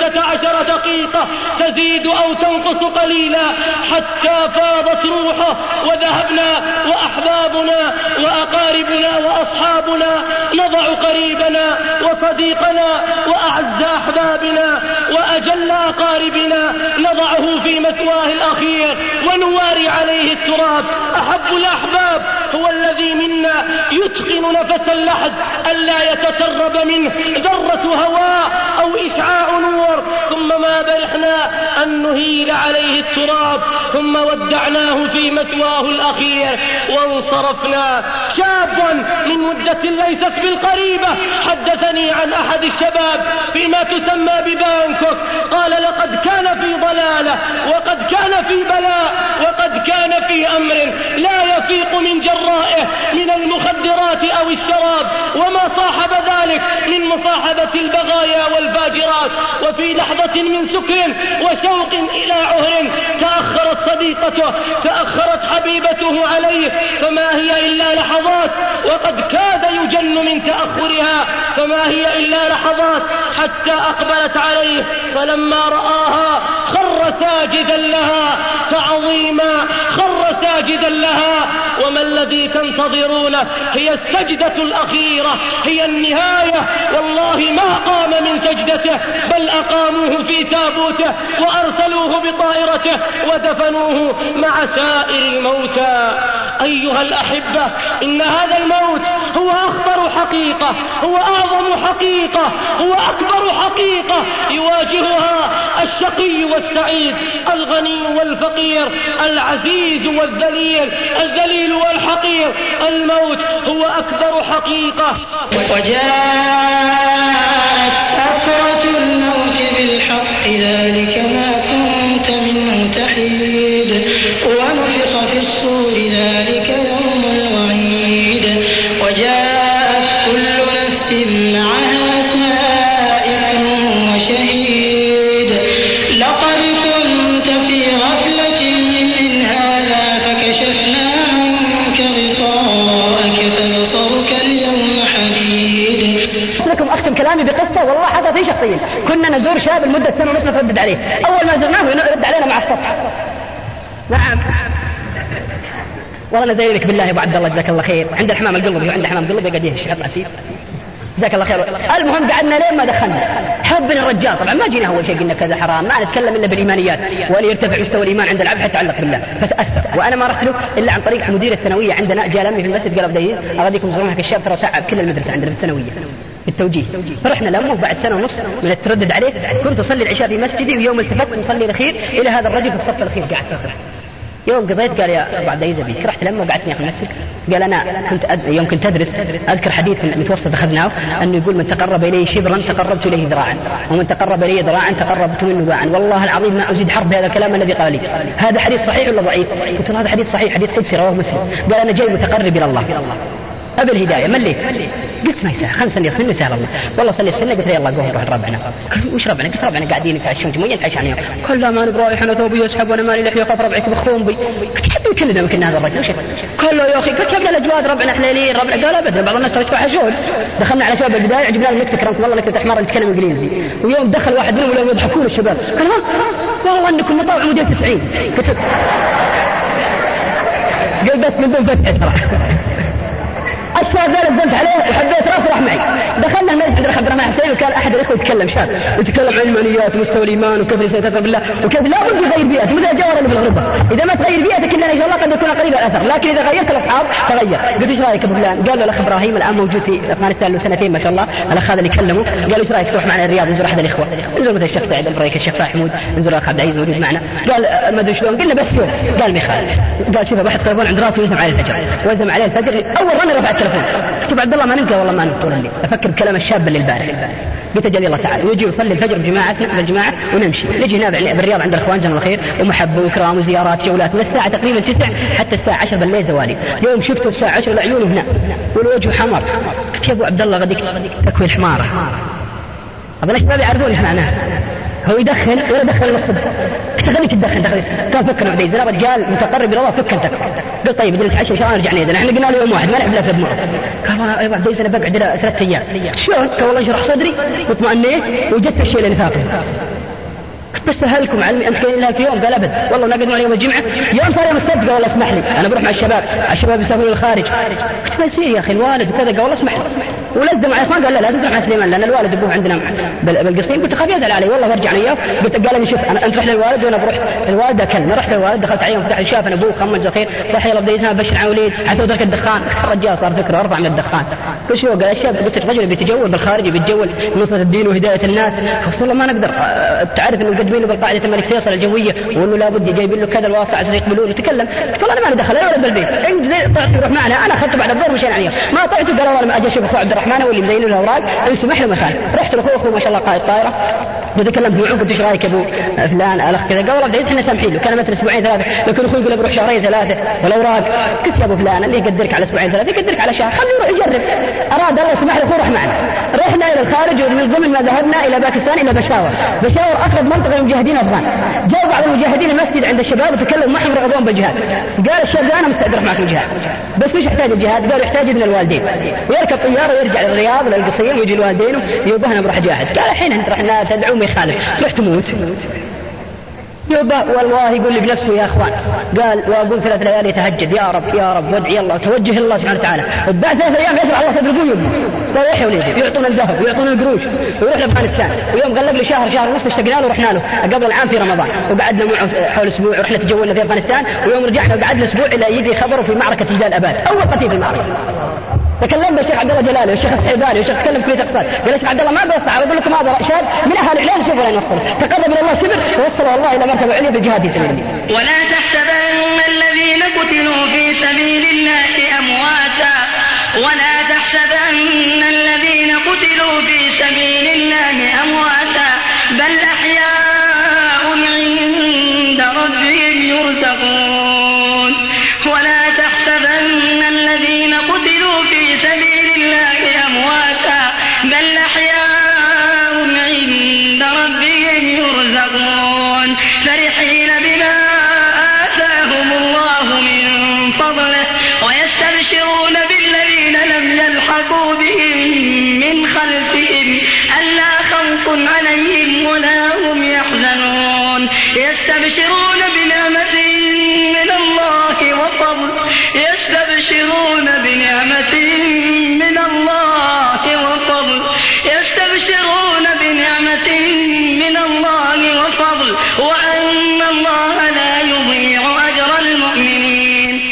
16 دقيقة تزيد أو تنقص قليلا حتى فاضت روحه، وذهبنا وأحبابنا وأقاربنا وأصحابنا نضع قريبنا وصديقنا وأعز أحبابنا وأجل أقاربنا نضعه في مثواه الأخير ونواري عليه التراب. أحب الأحباب هو الذي منا يتقن نفس اللحد ألا يتسرب منه ذرة هواء أو إشعاع نور، ثم ما برحنا أن نهيل عليه التراب، ثم ودعناه في مثواه الأخير وانصرفنا. شاب من مدة ليست بالقريبة حدثني عن أحد الشباب فيما تسمى ببانكوك، قال: لقد كان في ضلالة، وقد كان في بلاء، وقد كان في أمر لا يفيق من جرائه من المخدرات أو الشراب، وما صاحب ذلك من مصاحبة البغايا والفاجرات. وفي لحظة من سكر وشوق إلى عهر تأخرت صديقته، تأخرت حبيبته عليه، فما هي إلا لحظات، وقد كاد يجن من تأخرها، فما هي إلا لحظات حتى أقبلت عليه، فلما رآها خر ساجدا لها تعظيما، خر ساجدا لها. وما الذي تنتظرونه؟ هي السجدة الأخيرة، هي النهاية. والله ما قام من سجدته، بل أقاموه في تابوته وأرسلوه بطائرته ودفنوه مع سائر الموتى. أيها الأحبة، إن هذا الموت هو أخطر حقيقة، هو أعظم حقيقة، هو أكبر حقيقة يواجهها الشقي والسعيد، الغني والفقير، العزيز والذليل، الذليل والحقير. الموت هو أكبر حقيقة. وجاءت سكرة الموت بالحق، ذلك ما كنت منه تحيد، ونفخ في الصور، ذلك يوم الوعيد. وجاءت كل نفس معها سائق وشهيد. لقد كنت في غفلة من هذا فكشفنا عنك غطاءك فبصرك اليوم حديد. لكم أختم كلامي بقصة والله حدث لي شخصيا. كنا نزور شاب لمدة سنة ونص نتردد عليه، أول ما زرناه يرد علينا مع السطح. نعم والله زي لك بالله يا ابو عبد الله جزاك الله خير، عند الحمام القلبي وعند الحمام القلبي قاعد يهش عسير جزاك الله خير. المهم قعدنا لين ما دخلنا، حبنا الرجال طبعا ما جينا اول شيء قلنا كذا حرام، ما نتكلم الا بالايمانيات، ولا يرتفع مستوى الايمان عند العبد حتى يتعلق بالله. فتاثر، وانا ما رحت له الا عن طريق مدير الثانويه عندنا، جاء لمي في المسجد قال بدي اغاديكم تزورون الشاب ترى تعب كل المدرسه عندنا في الثانويه في التوجيه. فرحنا لامه بعد سنه ونص من التردد عليه. كنت اصلي العشاء في مسجدي، ويوم التفت نصلي الاخير الى هذا الرجل في الصف الاخير قاعد تصرخ. يوم قضيت قال يا ابو عبد العزيز بيك، رحت لما وقعدتني في المسجد قال انا يوم كنت ادرس اذكر حديث متوسط اخذناه انه يقول من تقرب الي شبرا تقربت اليه ذراعا، ومن تقرب الي ذراعا تقربت منه باعا. والله العظيم ما ازيد حرف بهذا الكلام الذي قال لي. هذا حديث صحيح ولا ضعيف؟ قلت له هذا حديث صحيح، حديث قدسي رواه مسلم. قال انا جاي متقرب الى الله أبي الهداية مليت. قلت ما يسهل 5 سنين يصير سهل الله والله صلي السنة. قلت يا الله قوم نروح ربعنا. وش ربعنا؟ قلت ربعنا قاعدين يتعشون جميع يتعشون يوم كل ما نبغى احنا ثوبي يسحب وانا مالي لحية خاف ربعك بخون بي. قلت حتى كلنا ممكن هذا الرجل كله يا أخي قلت يا الأجواد ربعنا حليلين ربعنا قال أبدا بعض الناس تدفع حشود. دخلنا على شباب البداية عجبنا المكتب كرمكم والله نكتة حمار نتكلم إنجليزي. ويوم دخل واحد منهم ولا يضحكون الشباب قال والله أنكم مطاوع موديل 90 كتب قال بس من دون فتح ترى الشاب ذا لزمت عليه وحبيت راسه راح معي. دخلنا المسجد عبد الرحمن حسين وكان احد الاخوه يتكلم شاب يتكلم عن المانيات ومستوى الايمان وكيف يستهتر بالله وكيف لا بد يغير بيئته مثل الجوهر اللي بالغربه. اذا ما تغير بيئتك الا ان شاء الله قد يكون قليل الاثر لكن اذا غيرت الاصحاب تغير. قلت ايش رايك ابو فلان؟ قال له الاخ ابراهيم الان موجود في افغانستان له سنتين ما شاء الله. الاخ هذا اللي كلمه قال ايش رايك تروح معنا الرياض نزور احد الاخوه نزور مثل الشيخ سعيد البريك الشيخ صالح حمود نزور الاخ عبد العزيز موجود معنا. قال ما ادري شلون قلنا بس يوم. قال ميخال قال شوف واحد طيبون عند راسه ويزم عليه الفجر ويزم عليه الفجر اول رمي رفع التليفون قلت عبد الله ما ننسى والله ما ننسى الليل افكر بكلام الشاب اللي البارح قلت جل الله تعالى ويجي يصلي الفجر بالجماعه ونمشي نجي هنا بالرياض عند الاخوان جزاهم الخير ومحبه وكرام وزيارات جولات من الساعه تقريبا 9 حتى الساعه 10 بالليل زوالي. يوم شفته الساعه 10 العيون هنا والوجه حمر قلت يا ابو عبد الله غديك تكوي الحماره اظن الشباب يعرفون ايش معناه. هو يدخن ولا دخل الصبح خليك تدخن كان فكر بعدين زرابة قال متقرب الى الله فك انت قال طيب جلس 10 شهور نرجع نيدنا احنا قلنا له يوم واحد ما نحب لا في دموع. قال يا ابو عبد العزيز انا بقعد 3 ايام شلون؟ قال والله يشرح صدري واطمئنيت وجدت الشيء اللي نفاقه بس سهلكم علمي انت كاين لها في يوم قال ابد والله نقدم على يوم الجمعه يوم صار يوم السبت قال والله اسمح لي انا بروح مع الشباب يسافرون للخارج. قلت ما يصير يا اخي الوالد وكذا قال والله اسمح لي ولزم على اخوان قال لا تزعل مع سليمان لان الوالد ابوه عندنا بالقصيم. قلت خاف يزعل علي والله برجع وياه. قلت قال لي شوف انت رحت للوالد وانا بروح الوالد اكلنا رحت للوالد دخلت عليهم فتح شاف انا ابوه خمج خير صح يلا بديت بشر على وليد حتى ترك الدخان. الرجال صار فكره ارفع من الدخان كل شيء قال الشاب قلت الرجل بيتجول بالخارج بيتجول نصرة الدين وهدايه الناس والله ما نقدر تعرف انه مقدمين بالقاعده الملك فيصل الجويه وانه لابد جايبين له كذا الواقع عشان يقبلون يتكلم. والله انا ما دخل انا ولا بالبيت انت طلعت تروح معنا انا اخذت بعد الظهر مشينا عليه ما طلعت قال والله ما اجي اشوف اخو عبد الرحمن واللي مزينين الاوراق اسمح له مكان. رحت لاخوه ما شاء الله قائد طائره بتكلم معه قلت ايش رايك ابو فلان الاخ كذا قال والله بديت احنا سامحين له كان مثل 2 3 لكن اخوي يقول بروح 2 3 والاوراق. قلت يا ابو فلان اللي يقدرك على 2 3 يقدرك على شهر خليه يروح يجرب. اراد الله يسمح له روح معنا. رحنا الى الخارج ومن ضمن ما ذهبنا الى باكستان الى بشاور اقرب منطقه للمجاهدين افغان. جاء بعض المجاهدين المسجد عند الشباب وتكلم معهم رغبون بالجهاد. قال الشاب انا مستعد اروح معكم الجهاد بس مش يحتاج الجهاد. قال يحتاج ابن الوالدين ويركب طياره ويرجع للرياض ولا القصيم ويجي الوالدين يوبهنا بروح جاهد. قال الحين انت رحنا تدعو ما يخالف تروح تموت يوبا والله يقول لي بنفسه يا اخوان قال واقول 3 ليالي يتهجد يا رب وادعي الله توجه الله سبحانه وتعالى وبعد 3 ايام يسمع الله صدر القيوم رايح وليدي يعطونا الذهب ويعطونا القروش ويروح لافغانستان. ويوم قلب لي شهر ونص اشتقنا له ورحنا له قبل العام في رمضان وقعدنا معه حول اسبوع ورحله تجولنا في افغانستان. ويوم رجعنا وقعدنا اسبوع الى يجي خبره في معركه جدال اباد اول قتيل في المعركه. تكلم بالشيخ عبد الله جلالي والشيخ الحيباني والشيخ تكلم كليه اقتصاد قال الشيخ عبد الله ما بيوسع اقول لكم هذا شاب من اهل الاعلام شوفوا وين يوصل تقرب الى الله كبر ووصل الله الى مرتبه عليا بالجهاد في سبيل الله. ولا تحسبن الذين قتلوا في سبيل الله امواتا ولا تحسبن الذين قتلوا في سبيل الله امواتا بل احياء عند ربهم يرزقون. ولا تحسبن الذين قتلوا في سبيل الله امواتا بل احياء عند ربهم يرزقون فرحين بما آتاهم الله من فضله ويستبشرون بالذين لم يلحقوا بهم من خلفهم ألا خوف عليهم ولا هم يحزنون يستبشرون بنعمة من الله وفضل يستبشرون بنعمة من الله وفضل يستبشرون بنعمة من الله وفضل وأن الله لا يضيع أجر المؤمنين.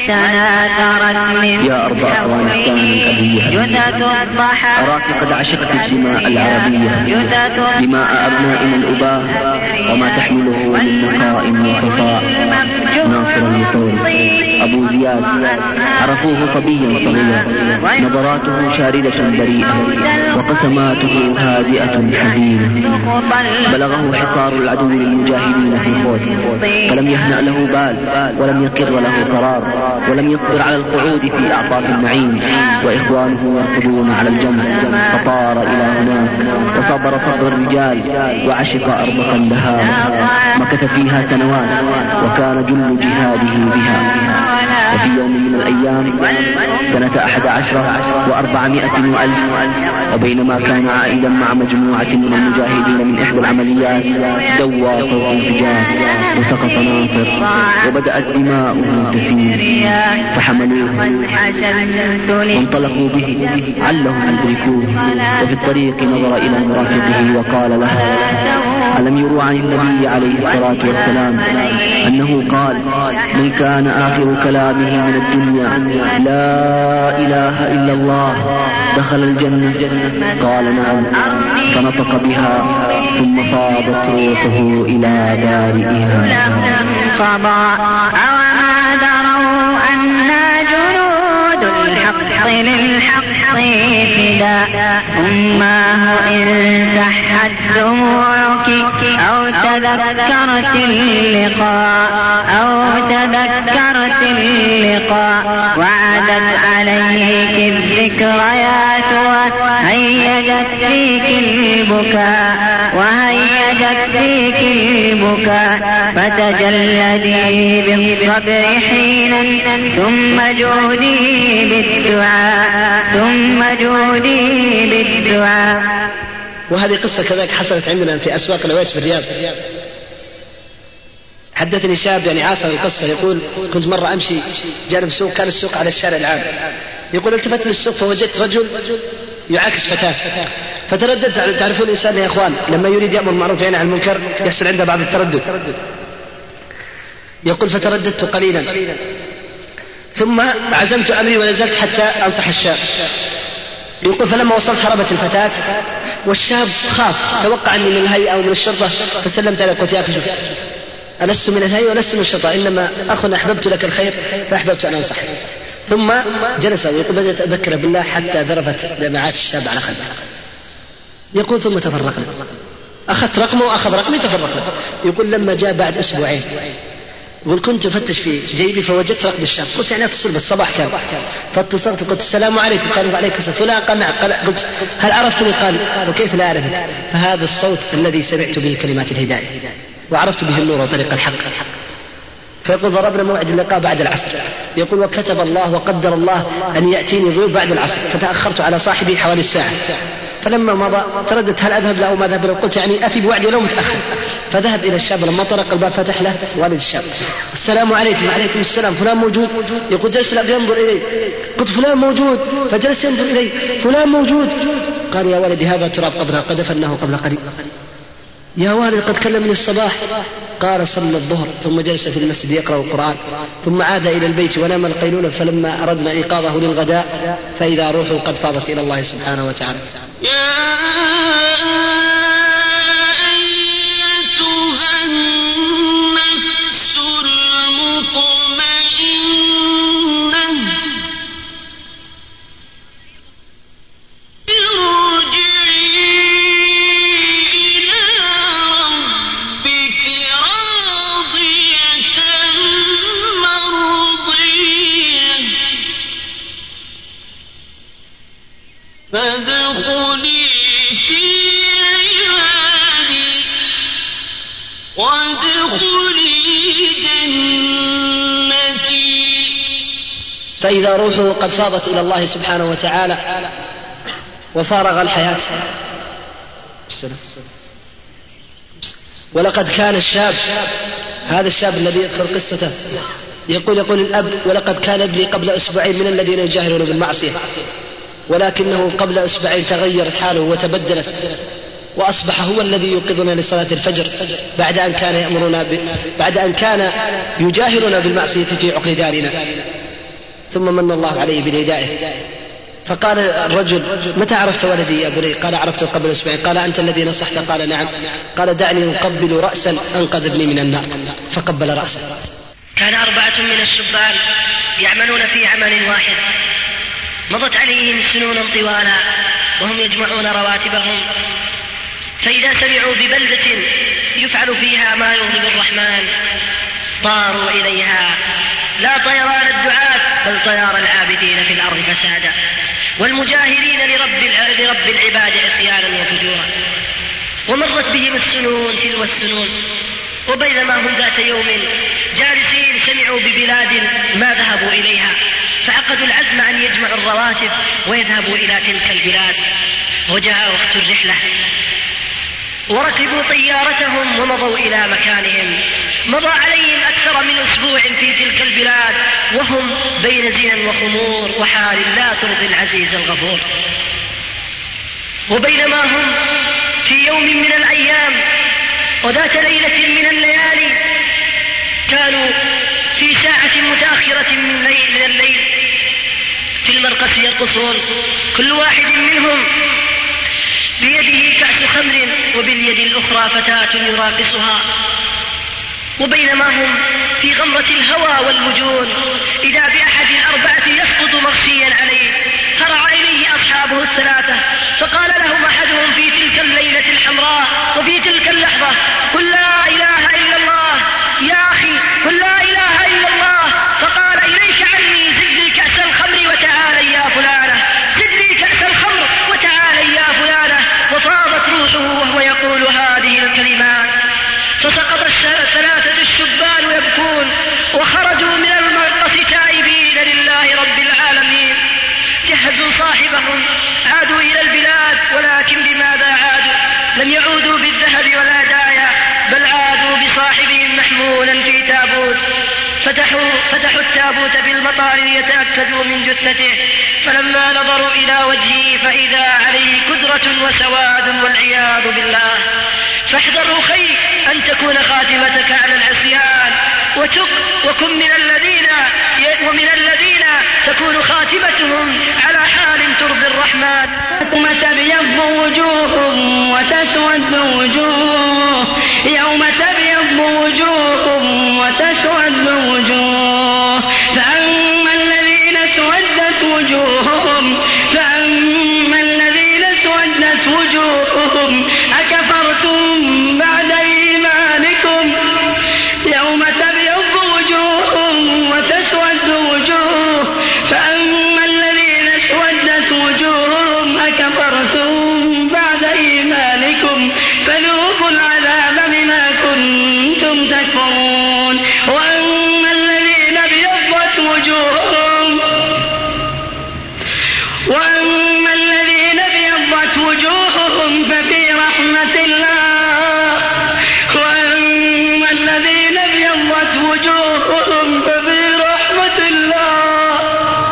يا أربع أفغانستان الأبية أراك قد عشقت الدماء العربية دماء أبنائنا الأباء وما تحمله من نقاء وخفاء. ناصر المطور أبو زياد عرفوه صبيا صغيرا نظراته شاردة بريئة وقسماته هادئة حزينة. بلغه حصار العدو للمجاهدين في خوت فلم يهنأ له بال ولم يقر له قرار ولم يصبر على القعود في أعطاف النعيم وإخوانه يركضون على الجمر فطار إلى هناك وصبر صبر الرجال وعشق أرضا لها مكث فيها سنوات وكان جل جهاده بها. وفي يوم من الأيام سنة 11 و400 وألف وبينما كان عائدا مع مجموعة من المجاهدين من إحدى العمليات دوى صوت انفجار وسقط ناصر وبدأت دماؤه تسيل فحملوه وانطلقوا به علهم يدركوه. وفي الطريق نظر إلى مرافقه وقال له: ألم يروا عن النبي عليه الصلاة والسلام أنه قال: من كان آخر كلامه من الدنيا لا إله إلا الله دخل الجنة؟ قال: نعم. فنطق بها ثم فاضت روحه إلى بارئها. أوما دروا أنا جنود الحق للحق فداء أماه إن تحت دموعك أو تذكرت اللقاء وعدت عليك الذكريات وهيجت فيك البكاء فتجلدي بالصبر حينا ثم جودي بالدعاء. وهذه قصة كذلك حصلت عندنا في أسواق الأويس بالرياض. حدثني شاب يعني عاصر القصة يقول: كنت مرة أمشي جانب السوق، كان السوق على الشارع العام، يقول التفت للسوق فوجدت رجل يعاكس فتاة فترددت. تعرفون الإنسان يا إخوان لما يريد يأمر بالمعروف وينهى عن المنكر يحصل عنده بعض التردد. يقول: فترددت قليلا ثم عزمت أمري ونزلت حتى أنصح الشاب. يقول: فلما وصلت هربت الفتاة والشاب خاف، توقع أني من الهيئة أو من الشرطة، فسلمت عليه قلت: يا أخي شوف، ألست من الهيئة ولست من الشرطة، إنما أخ أحببت لك الخير فأحببت أن أنصح. ثم جلس ويقول: بدأت أذكر بالله حتى ذرفت دمعات الشاب على خده. يقول: ثم تفرقنا، أخذت رقمه وأخذ رقمي تفرقنا. يقول: لما جاء بعد أسبوعين يقول: كنت أفتش في جيبي فوجدت رقم الشاب، قلت يعني أتصل بالصباح كان، فاتصلت وقلت: السلام عليكم. قال: وعليكم السلام. فلان؟ قال: نعم. قلت: هل عرفتني؟ قال: وكيف لا أعرفك؟ فهذا الصوت الذي سمعت به كلمات الهداية وعرفت به النور وطريق الحق. فيقول: ضربنا موعد اللقاء بعد العصر. يقول: وكتب الله وقدر الله أن يأتيني ضيوف بعد العصر، فتأخرت على صاحبي حوالي الساعة. فلما مضى ترددت هل أذهب له أو ما أذهب له، قلت يعني أفي بوعدي ولو متأخر. فذهب إلى الشاب، لما طرق الباب فتح له والد الشاب: السلام عليكم. وعليكم السلام. فلان موجود؟ يقول: جلس ينظر إلي. قلت: فلان موجود. فجلس ينظر إلي. فلان موجود. قال: يا ولدي هذا تراب قبرنا قد دفناه قبل قليل. يا والد قد كلمني الصباح. قال: صلى الظهر ثم جلس في المسجد يقرأ القرآن ثم عاد إلى البيت ونام القيلولة. فلما أردنا إيقاظه للغداء فإذا روحه قد فاضت إلى الله سبحانه وتعالى. فادخلي في عبادي وادخلي جنتي. فإذا روحه قد فاضت إلى الله سبحانه وتعالى وفارغ الحياة. ولقد كان الشاب، هذا الشاب الذي يذكر قصته، يقول الأب: ولقد كان ابني قبل أسبوعين من الذين يجاهرون بالمعصية، ولكنه قبل أسبوعين تغيرت حاله وتبدلت، وأصبح هو الذي يوقظنا لصلاة الفجر بعد أن كان يجاهرنا بالمعصية في عقر دارنا. ثم من الله عليه بالهداية. فقال الرجل: متى عرفت ولدي يا بني؟ قال: عرفته قبل أسبوعين. قال: أنت الذي نصحت؟ قال: نعم. قال: دعني أقبل رأسا أنقذ ابني من النار. فقبل رأسه. كان 4 من الشبان يعملون في عمل واحد، مضت عليهم سنونا طوالا وهم يجمعون رواتبهم، فإذا سمعوا ببلدة يفعل فيها ما يغضب الرحمن طاروا إليها لا طيران الدعاة بل طيار العابدين في الأرض فسادا والمجاهرين لرب العباد عصيانا وفجورا. ومرت بهم السنون تلو السنون، وبينما هم ذات يوم جالسين سمعوا ببلاد ما ذهبوا إليها، فعقدوا العزم أن يجمعوا الرواتب ويذهبوا إلى تلك البلاد. وجاء وقت الرحلة وركبوا طيارتهم ومضوا إلى مكانهم. مضى عليهم أكثر من أسبوع في تلك البلاد وهم بين زنا وخمور وحال لا ترضي العزيز الغفور. وبينما هم في يوم من الأيام وذات ليلة من الليالي كانوا في ساعة متأخرة من الليل في المرقص يرقصون، كل واحد منهم بيده كأس خمر وباليد الأخرى فتاة يراقصها. وبينما هم في غمرة الهوى والمجون إذا بأحد الأربعة يسقط مغشيا عليه، فرعى إليه أصحابه الثلاثة فقال لهم أحدهم في تلك الليلة الحمراء وفي تلك اللحظة: قل لا إله إلا الله يا أخي، قل لا إله إلا الله. فقال: إليك عني، زد لي كأس الخمر وتعالي يا فلانة، زد لي كأس الخمر وتعالي يا فلانة. وطابت روحه وهو يقول هذه الكلمات، فسقط الثلاثة الشبان يبكون وخرجوا من المرقص تائبين لله رب العالمين. جهزوا صاحبهم، عادوا إلى البلاد، ولكن بماذا عادوا؟ لم يعودوا بالذهب ولا دايا، بل عادوا بصاحبهم محمولا في تابوت. فتحوا التابوت بالمطار ليتأكدوا من جثته، فلما نظروا إلى وجهه فإذا عليه كدرة وسواد والعياذ بالله. فاحذروا خير أن تكون خاتمتك على العصيان، وكن من الذين تكون خاتمتهم على حال ترضي الرحمن. يوم تبيض وجوه وتسود وجوه، يوم تبيض وجوه وتسود وجوه، فأما الذين اسودت وجوههم أكفرتم بعد إيمانكم. يوم تبيض وجوه وتسود وجوه، فأما الذين اسودت وجوههم أكفرتم بعد إيمانكم فذوقوا العذاب بما كنتم تكفرون. وأما الذين ابيضت وجوههم ففي رحمة الله، وأما الذين ابيضت وجوههم ففي رحمة الله،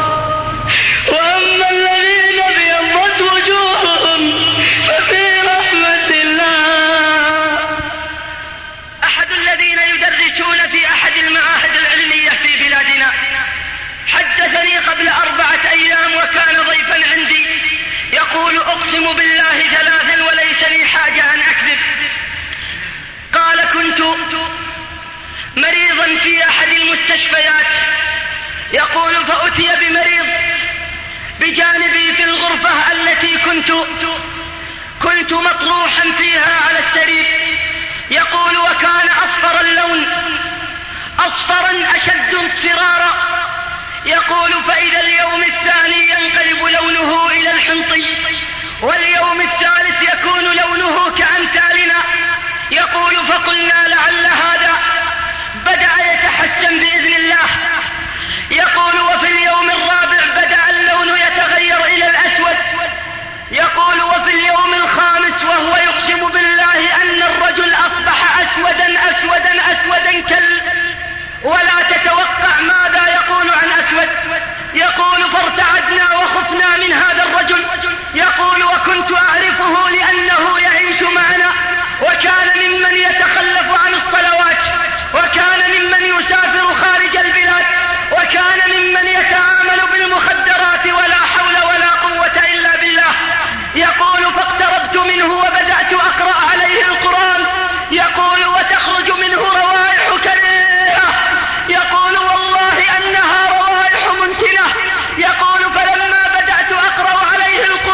وأما الذين ابيضت وجوههم ففي رحمة الله. أحد الذين يدرسون في أحد المعاهد العلمية في بلادنا حدثني قبل 4 أيام وكان ضيفا عندي، يقول: أقسم بالله 3 وليس لي حاجة أن أكذب. قال: كنت مريضا في أحد المستشفيات، يقول: فأتي بمريض بجانبي في الغرفة التي كنت مطروحا فيها على السرير، يقول: وكان أصفر اللون، أصفرا أشد اصفرارا. يقول: فإذا اليوم الثاني ينقلب لونه إلى الحنطي، واليوم الثالث يكون لونه كأمثالنا. يقول: فقلنا لعل هذا بدأ يتحسن بإذن الله. يقول: وفي اليوم الرابع بدأ اللون يتغير إلى الأسود. يقول: وفي اليوم الخامس وهو يقسم بالله أن الرجل أصبح أسودا ولا تتوقع ماذا يقول عن أسود. يقول: فارتعدنا وخفنا من هذا الرجل. يقول: وكنت أعرفه لأنه يعيش معنا، وكان ممن يتخلف عن الصلوات، وكان ممن يسافر خارج البلاد، وكان ممن يتعامل بالمخدرات، ولا حول ولا قوة إلا بالله. يقول: فاقتربت منه وبدأت أقرأ عليه القرآن. يقول: وتخرج منه روائح كريهة، يقول: والله أنها روائح منتنة. يقول: فلما بدأت أقرأ عليه القرآن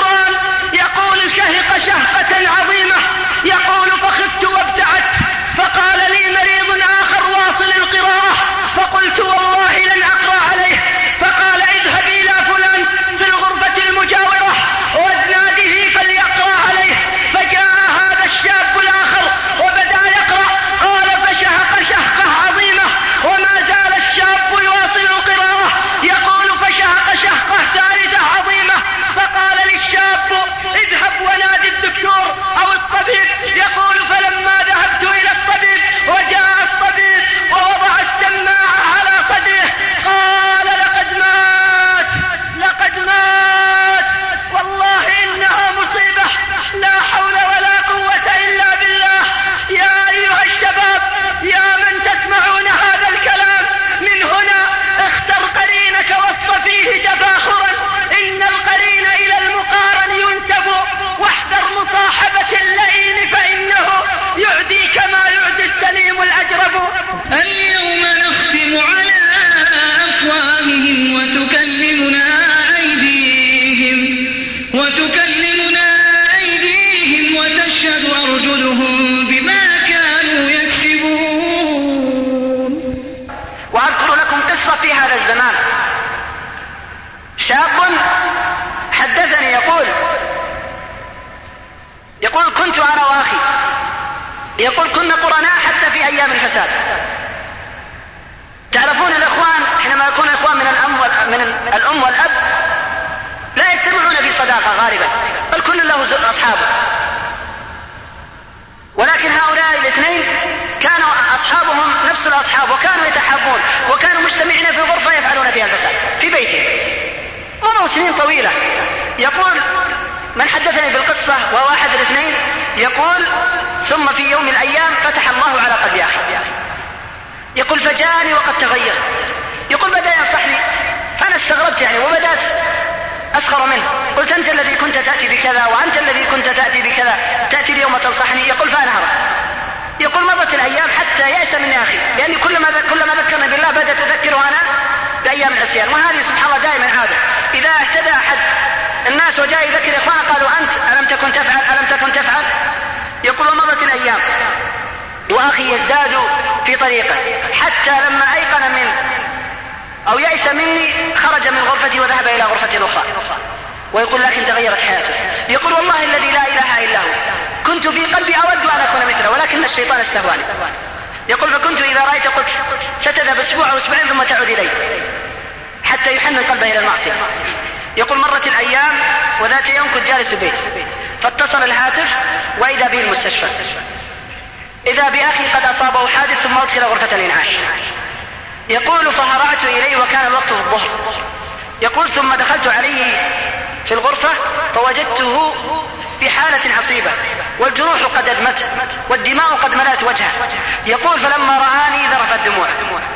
وتكلمنا أيديهم وتشهد أرجلهم بما كانوا يكسبون. وأذكر لكم قصة في هذا الزمان. شاب حدثني يقول كنت أنا وأخي، يقول كنا قرناء حتى في أيام الفساد. تعرفون الإخوان حينما يكون إخوان من الأم والأب لا يجتمعون في صداقة غالبا، بل كل له أصحابه، ولكن هؤلاء الاثنين كانوا أصحابهم نفس الأصحاب وكانوا يتحابون وكانوا مجتمعين في غرفة يفعلون فيها الفساد في بيتهم. مروا سنين طويلة. يقول من حدثني بالقصة وواحد الاثنين يقول ثم في يوم من الأيام فتح الله على قلب أخي. يقول فجاءني وقد تغير. يقول بدأ ينصحني فأنا استغربت وبدأت أسخر منه. قلت أنت الذي كنت تأتي بكذا وأنت الذي كنت تأتي بكذا، تأتي اليوم تنصحني. يقول فأنهرت. يقول مضت الأيام حتى يأس مني أخي، لأني كلما ذكرنا بالله بدأت أذكره أنا بأيام العصيان. وهذه سبحان الله دائما عادة، إذا اهتدى أحد الناس وجاء يذكر إخوانه قالوا أنت ألم تكن تفعل. يقول ومضت الأيام وأخي يزداد في طريقه حتى لما أيقن من أو يأس مني خرج من غرفتي وذهب إلى غرفة أخرى. ويقول لكن تغيرت حياته. يقول والله الذي لا إله إلا هو كنت في قلبي أود أن أكون مثله ولكن الشيطان استهواني. يقول فكنت إذا رأيت قلت ستذهب أسبوع أو أسبوعين ثم تعود إلي حتى يحنن قلبه إلى المعصية. يقول مرت الأيام وذات يوم كنت جالس في بيت فاتصل الهاتف وإذا به المستشفى، إذا بأخي قد أصابه حادث ثم أدخل غرفة الإنعاش. يقول فهرعت إليه وكان الوقت في الظهر. يقول ثم دخلت عليه في الغرفة فوجدته في حالة عصيبة والجروح قد أدمته والدماء قد ملأت وجهه. يقول فلما رآني ذرفت دموعه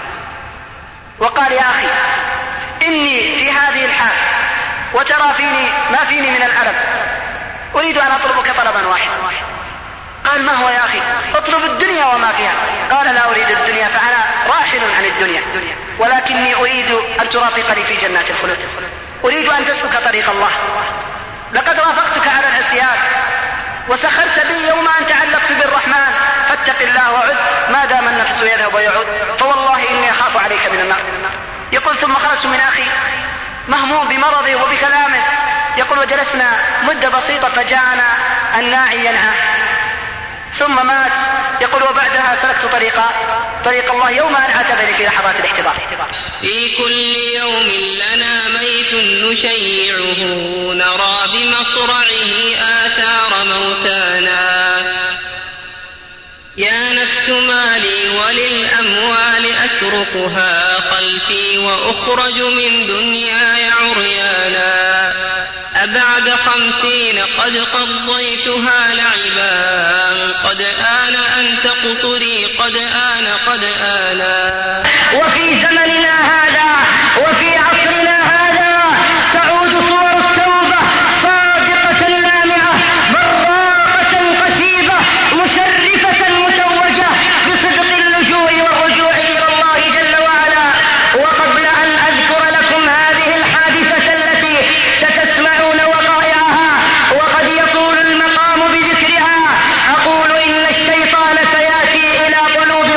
وقال يا أخي إني في هذه الحال وترى فيني ما فيني من الألم، أريد أن أطلبك طلبا واحد. قال ما هو يا أخي؟ اطلب الدنيا وما فيها. قال لا أريد الدنيا فأنا راحل عن الدنيا، ولكني أريد أن ترافقني في جنات الخلود، أريد أن تسلك طريق الله. لقد رافقتك على العصيان وسخرت بي يوم أن تعلقت بالرحمن، فاتق الله وعد ما دام النفس يذهب ويعود، فوالله إني أخاف عليك من النار. يقول ثم خرجت من أخي مهموم بمرضه وبكلامه. يقول وجلسنا مدة بسيطة فجاءنا الناعي ينعى ثم مات. يقول وبعدها سلكت طريق الله يوم أن اعتبرني في لحظات الاحتضار. في كل يوم لنا ميت نشيعه نرى بمصرعه آثار موتانا. يا نفس مالي وللأموال أتركها خلفي وأخرج من دنياي عريانا. أبعد 50 قد قضيتها لعبا قد آن أن تقطري قد آن. وفي زمننا هذا وفي عصرنا هذا تعود صور التوبة صادقة لامعة براقة قشيبة مشرفة متوجة بصدق اللجوء والرجوع إلى الله جل وعلا. وقبل أن أذكر لكم هذه الحادثة التي ستسمعون وقائعها وقد يطول المقام بذكرها، أقول إن الشيطان سيأتي إلى قلوب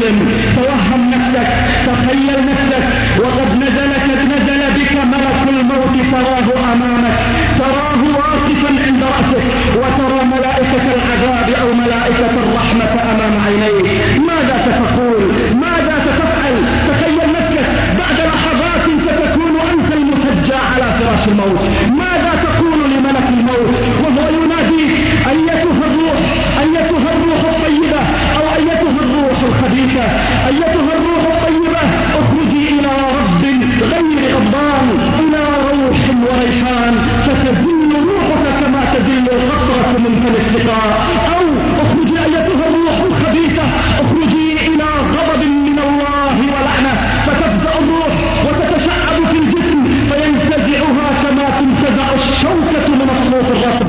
مسلم، توهم نفسك، تخيل نفسك وقد نزل بك ملك الموت، تراه أمامك، تراه واقفا عند رأسك، وترى ملائكة العذاب أو ملائكة الرحمة أمام عينيك. ماذا ستقول؟ ماذا ستفعل؟ تخيل نفسك بعد لحظات ستكون أنت المسجى على فراش الموت. ماذا تقول لملك الموت وهو يناديك أيتها الروح، أيتها الروح الطيبة أو أيتها الروح الخبيثة، أيتها الروح الطيبة اخرجي إلى رب غير غضبان، إلى روح وريحان، فتزل روحك كما تزل القطرة من فم السقاء. أو اخرجي أيتها الروح الخبيثة، اخرجي إلى غضب من الله ولعنة، فتبدأ الروح وتتشعب في الجسم فينتزعها كما تنتزع الشوكة من الصوت الرطب.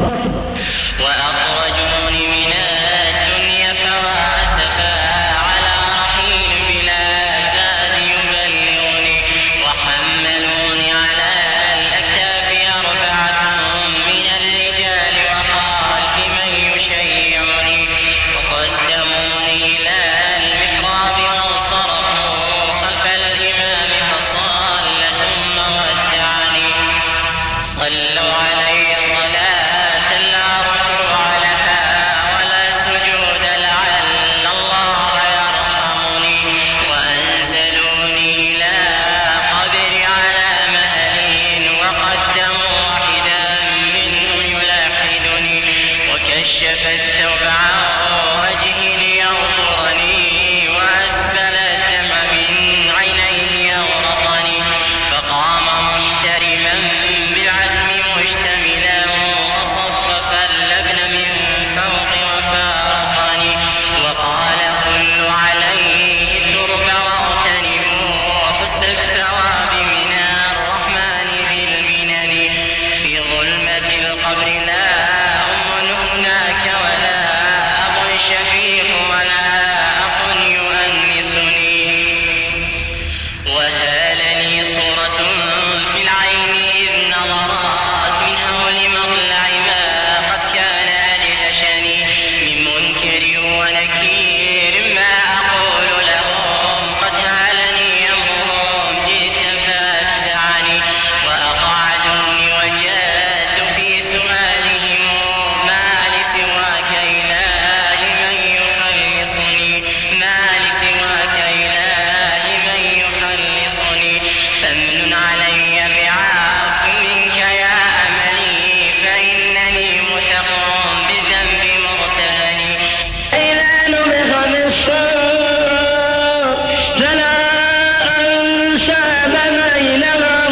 وأخرجوني من الدنيا فواسفا على رحيل بلا زاد يبلغني، وحملوني على الأكتاف أربعة من الرجال وخلف من يشيعني، وقدموني إلى المحراب وانصرفوا خلف الإمام فصلى ثم ودعني. صلوا علي صلاة لا ركوع لها ولا سجود لعل الله يرحمني، وأنزلوني إلى قبر على مهل، وقدموا واحدا منهم يلاحدني، وكشف الثوب عن وجهي لينظرني، وأسبل الدمع من عينيه يغرقني، فقام ممترما بالعزم مجتملا، وصفف اللبن من فوق وفارقني، وقال كل عليه ترب واغتنموا وحسن الثواب من الرحمن ذي المنن، في ظلمة القبر لا أم هناك ولا أب شفيق ولا أخ يؤنسني، وهالني صورة في العين إذ نظرات من هول مطلع ما قد كان أدهشني، من منكر ونكير ما أقول لهم، قد هالني أمرهم جئت فأتبعني، وأقعدني وجدت في سؤالهم ما لسواك إله من يخلصني، ما لسواك إله من يخلصني، فامنن علي بعفو منك يا أملي، فإنني متق بالذنب مرتهني. إذا نبخ بالصور فلا أنساب بينهم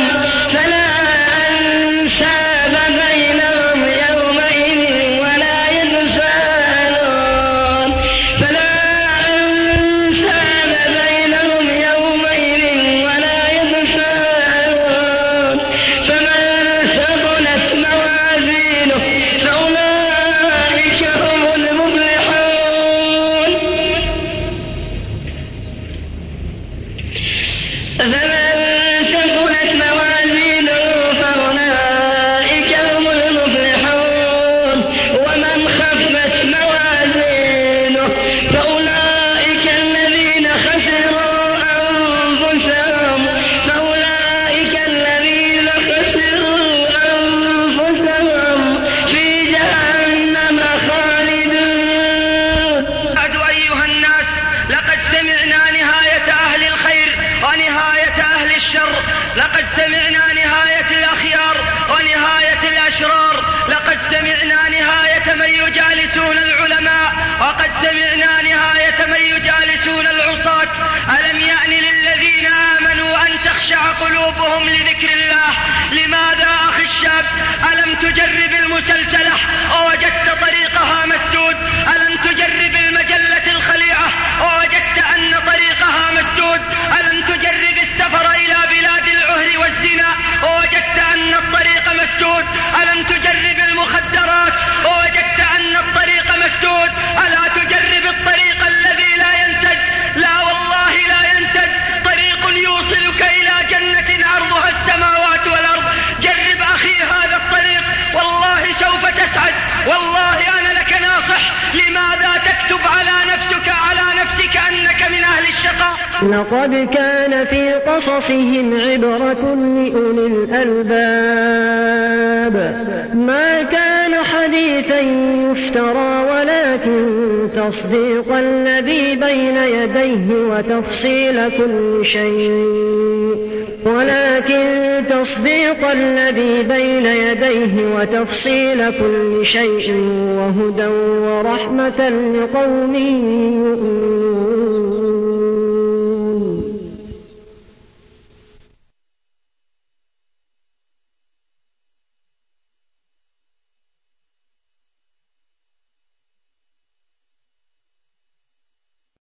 يومئذ ولا يتساءلون، فلا أنساب بينهم يومئذ ولا يتساءلون، فمن ثقلت موازينه فأولئك هم المفلحون، فمن ثقلت موازينه فأولئك هم المفلحون، ومن خفت موازينه فأولئك الذين خسروا أنفسهم في جهنم خالدون. بعد أيها الناس، لقد سمعنا نهاية أهل الخير ونهاية أهل الشر، لقد سمعنا نهاية الأخيار ونهاية الأشرار، لقد سمعنا نهاية من يجالسون العلماء، وقد سمعنا نهاية من يجالسون العصاة. ألم يأن للذين آمنوا أن تخشع قلوبهم لذكر الله؟ لماذا أخي الشاب؟ ألم تجرب المسلسلة ووجدت طريقها مسدود؟ ألم تجرب المجلة الخليعة ووجدت أن طريقها مسدود؟ ألم تجرب السفر إلى بلاد العهر والزنا ووجدت أن الطريق مسدود؟ ألم تجرب المخدرات ووجدت أن الطريق مسدود؟ ألا تجرب الطريق الذي لا ينسد؟ لا والله لا ينسد، طريق يوصلك إلى جنة عرضها السماوات والأرض. جرب أخي هذا الطريق، والله سوف تسعد، والله لقد كان في قصصهم عبرة لأولي الألباب ما كان حديثا يفترى ولكن تصديق الذي بين يديه وتفصيل كل شيء وهدى ورحمة لقوم يؤمنون.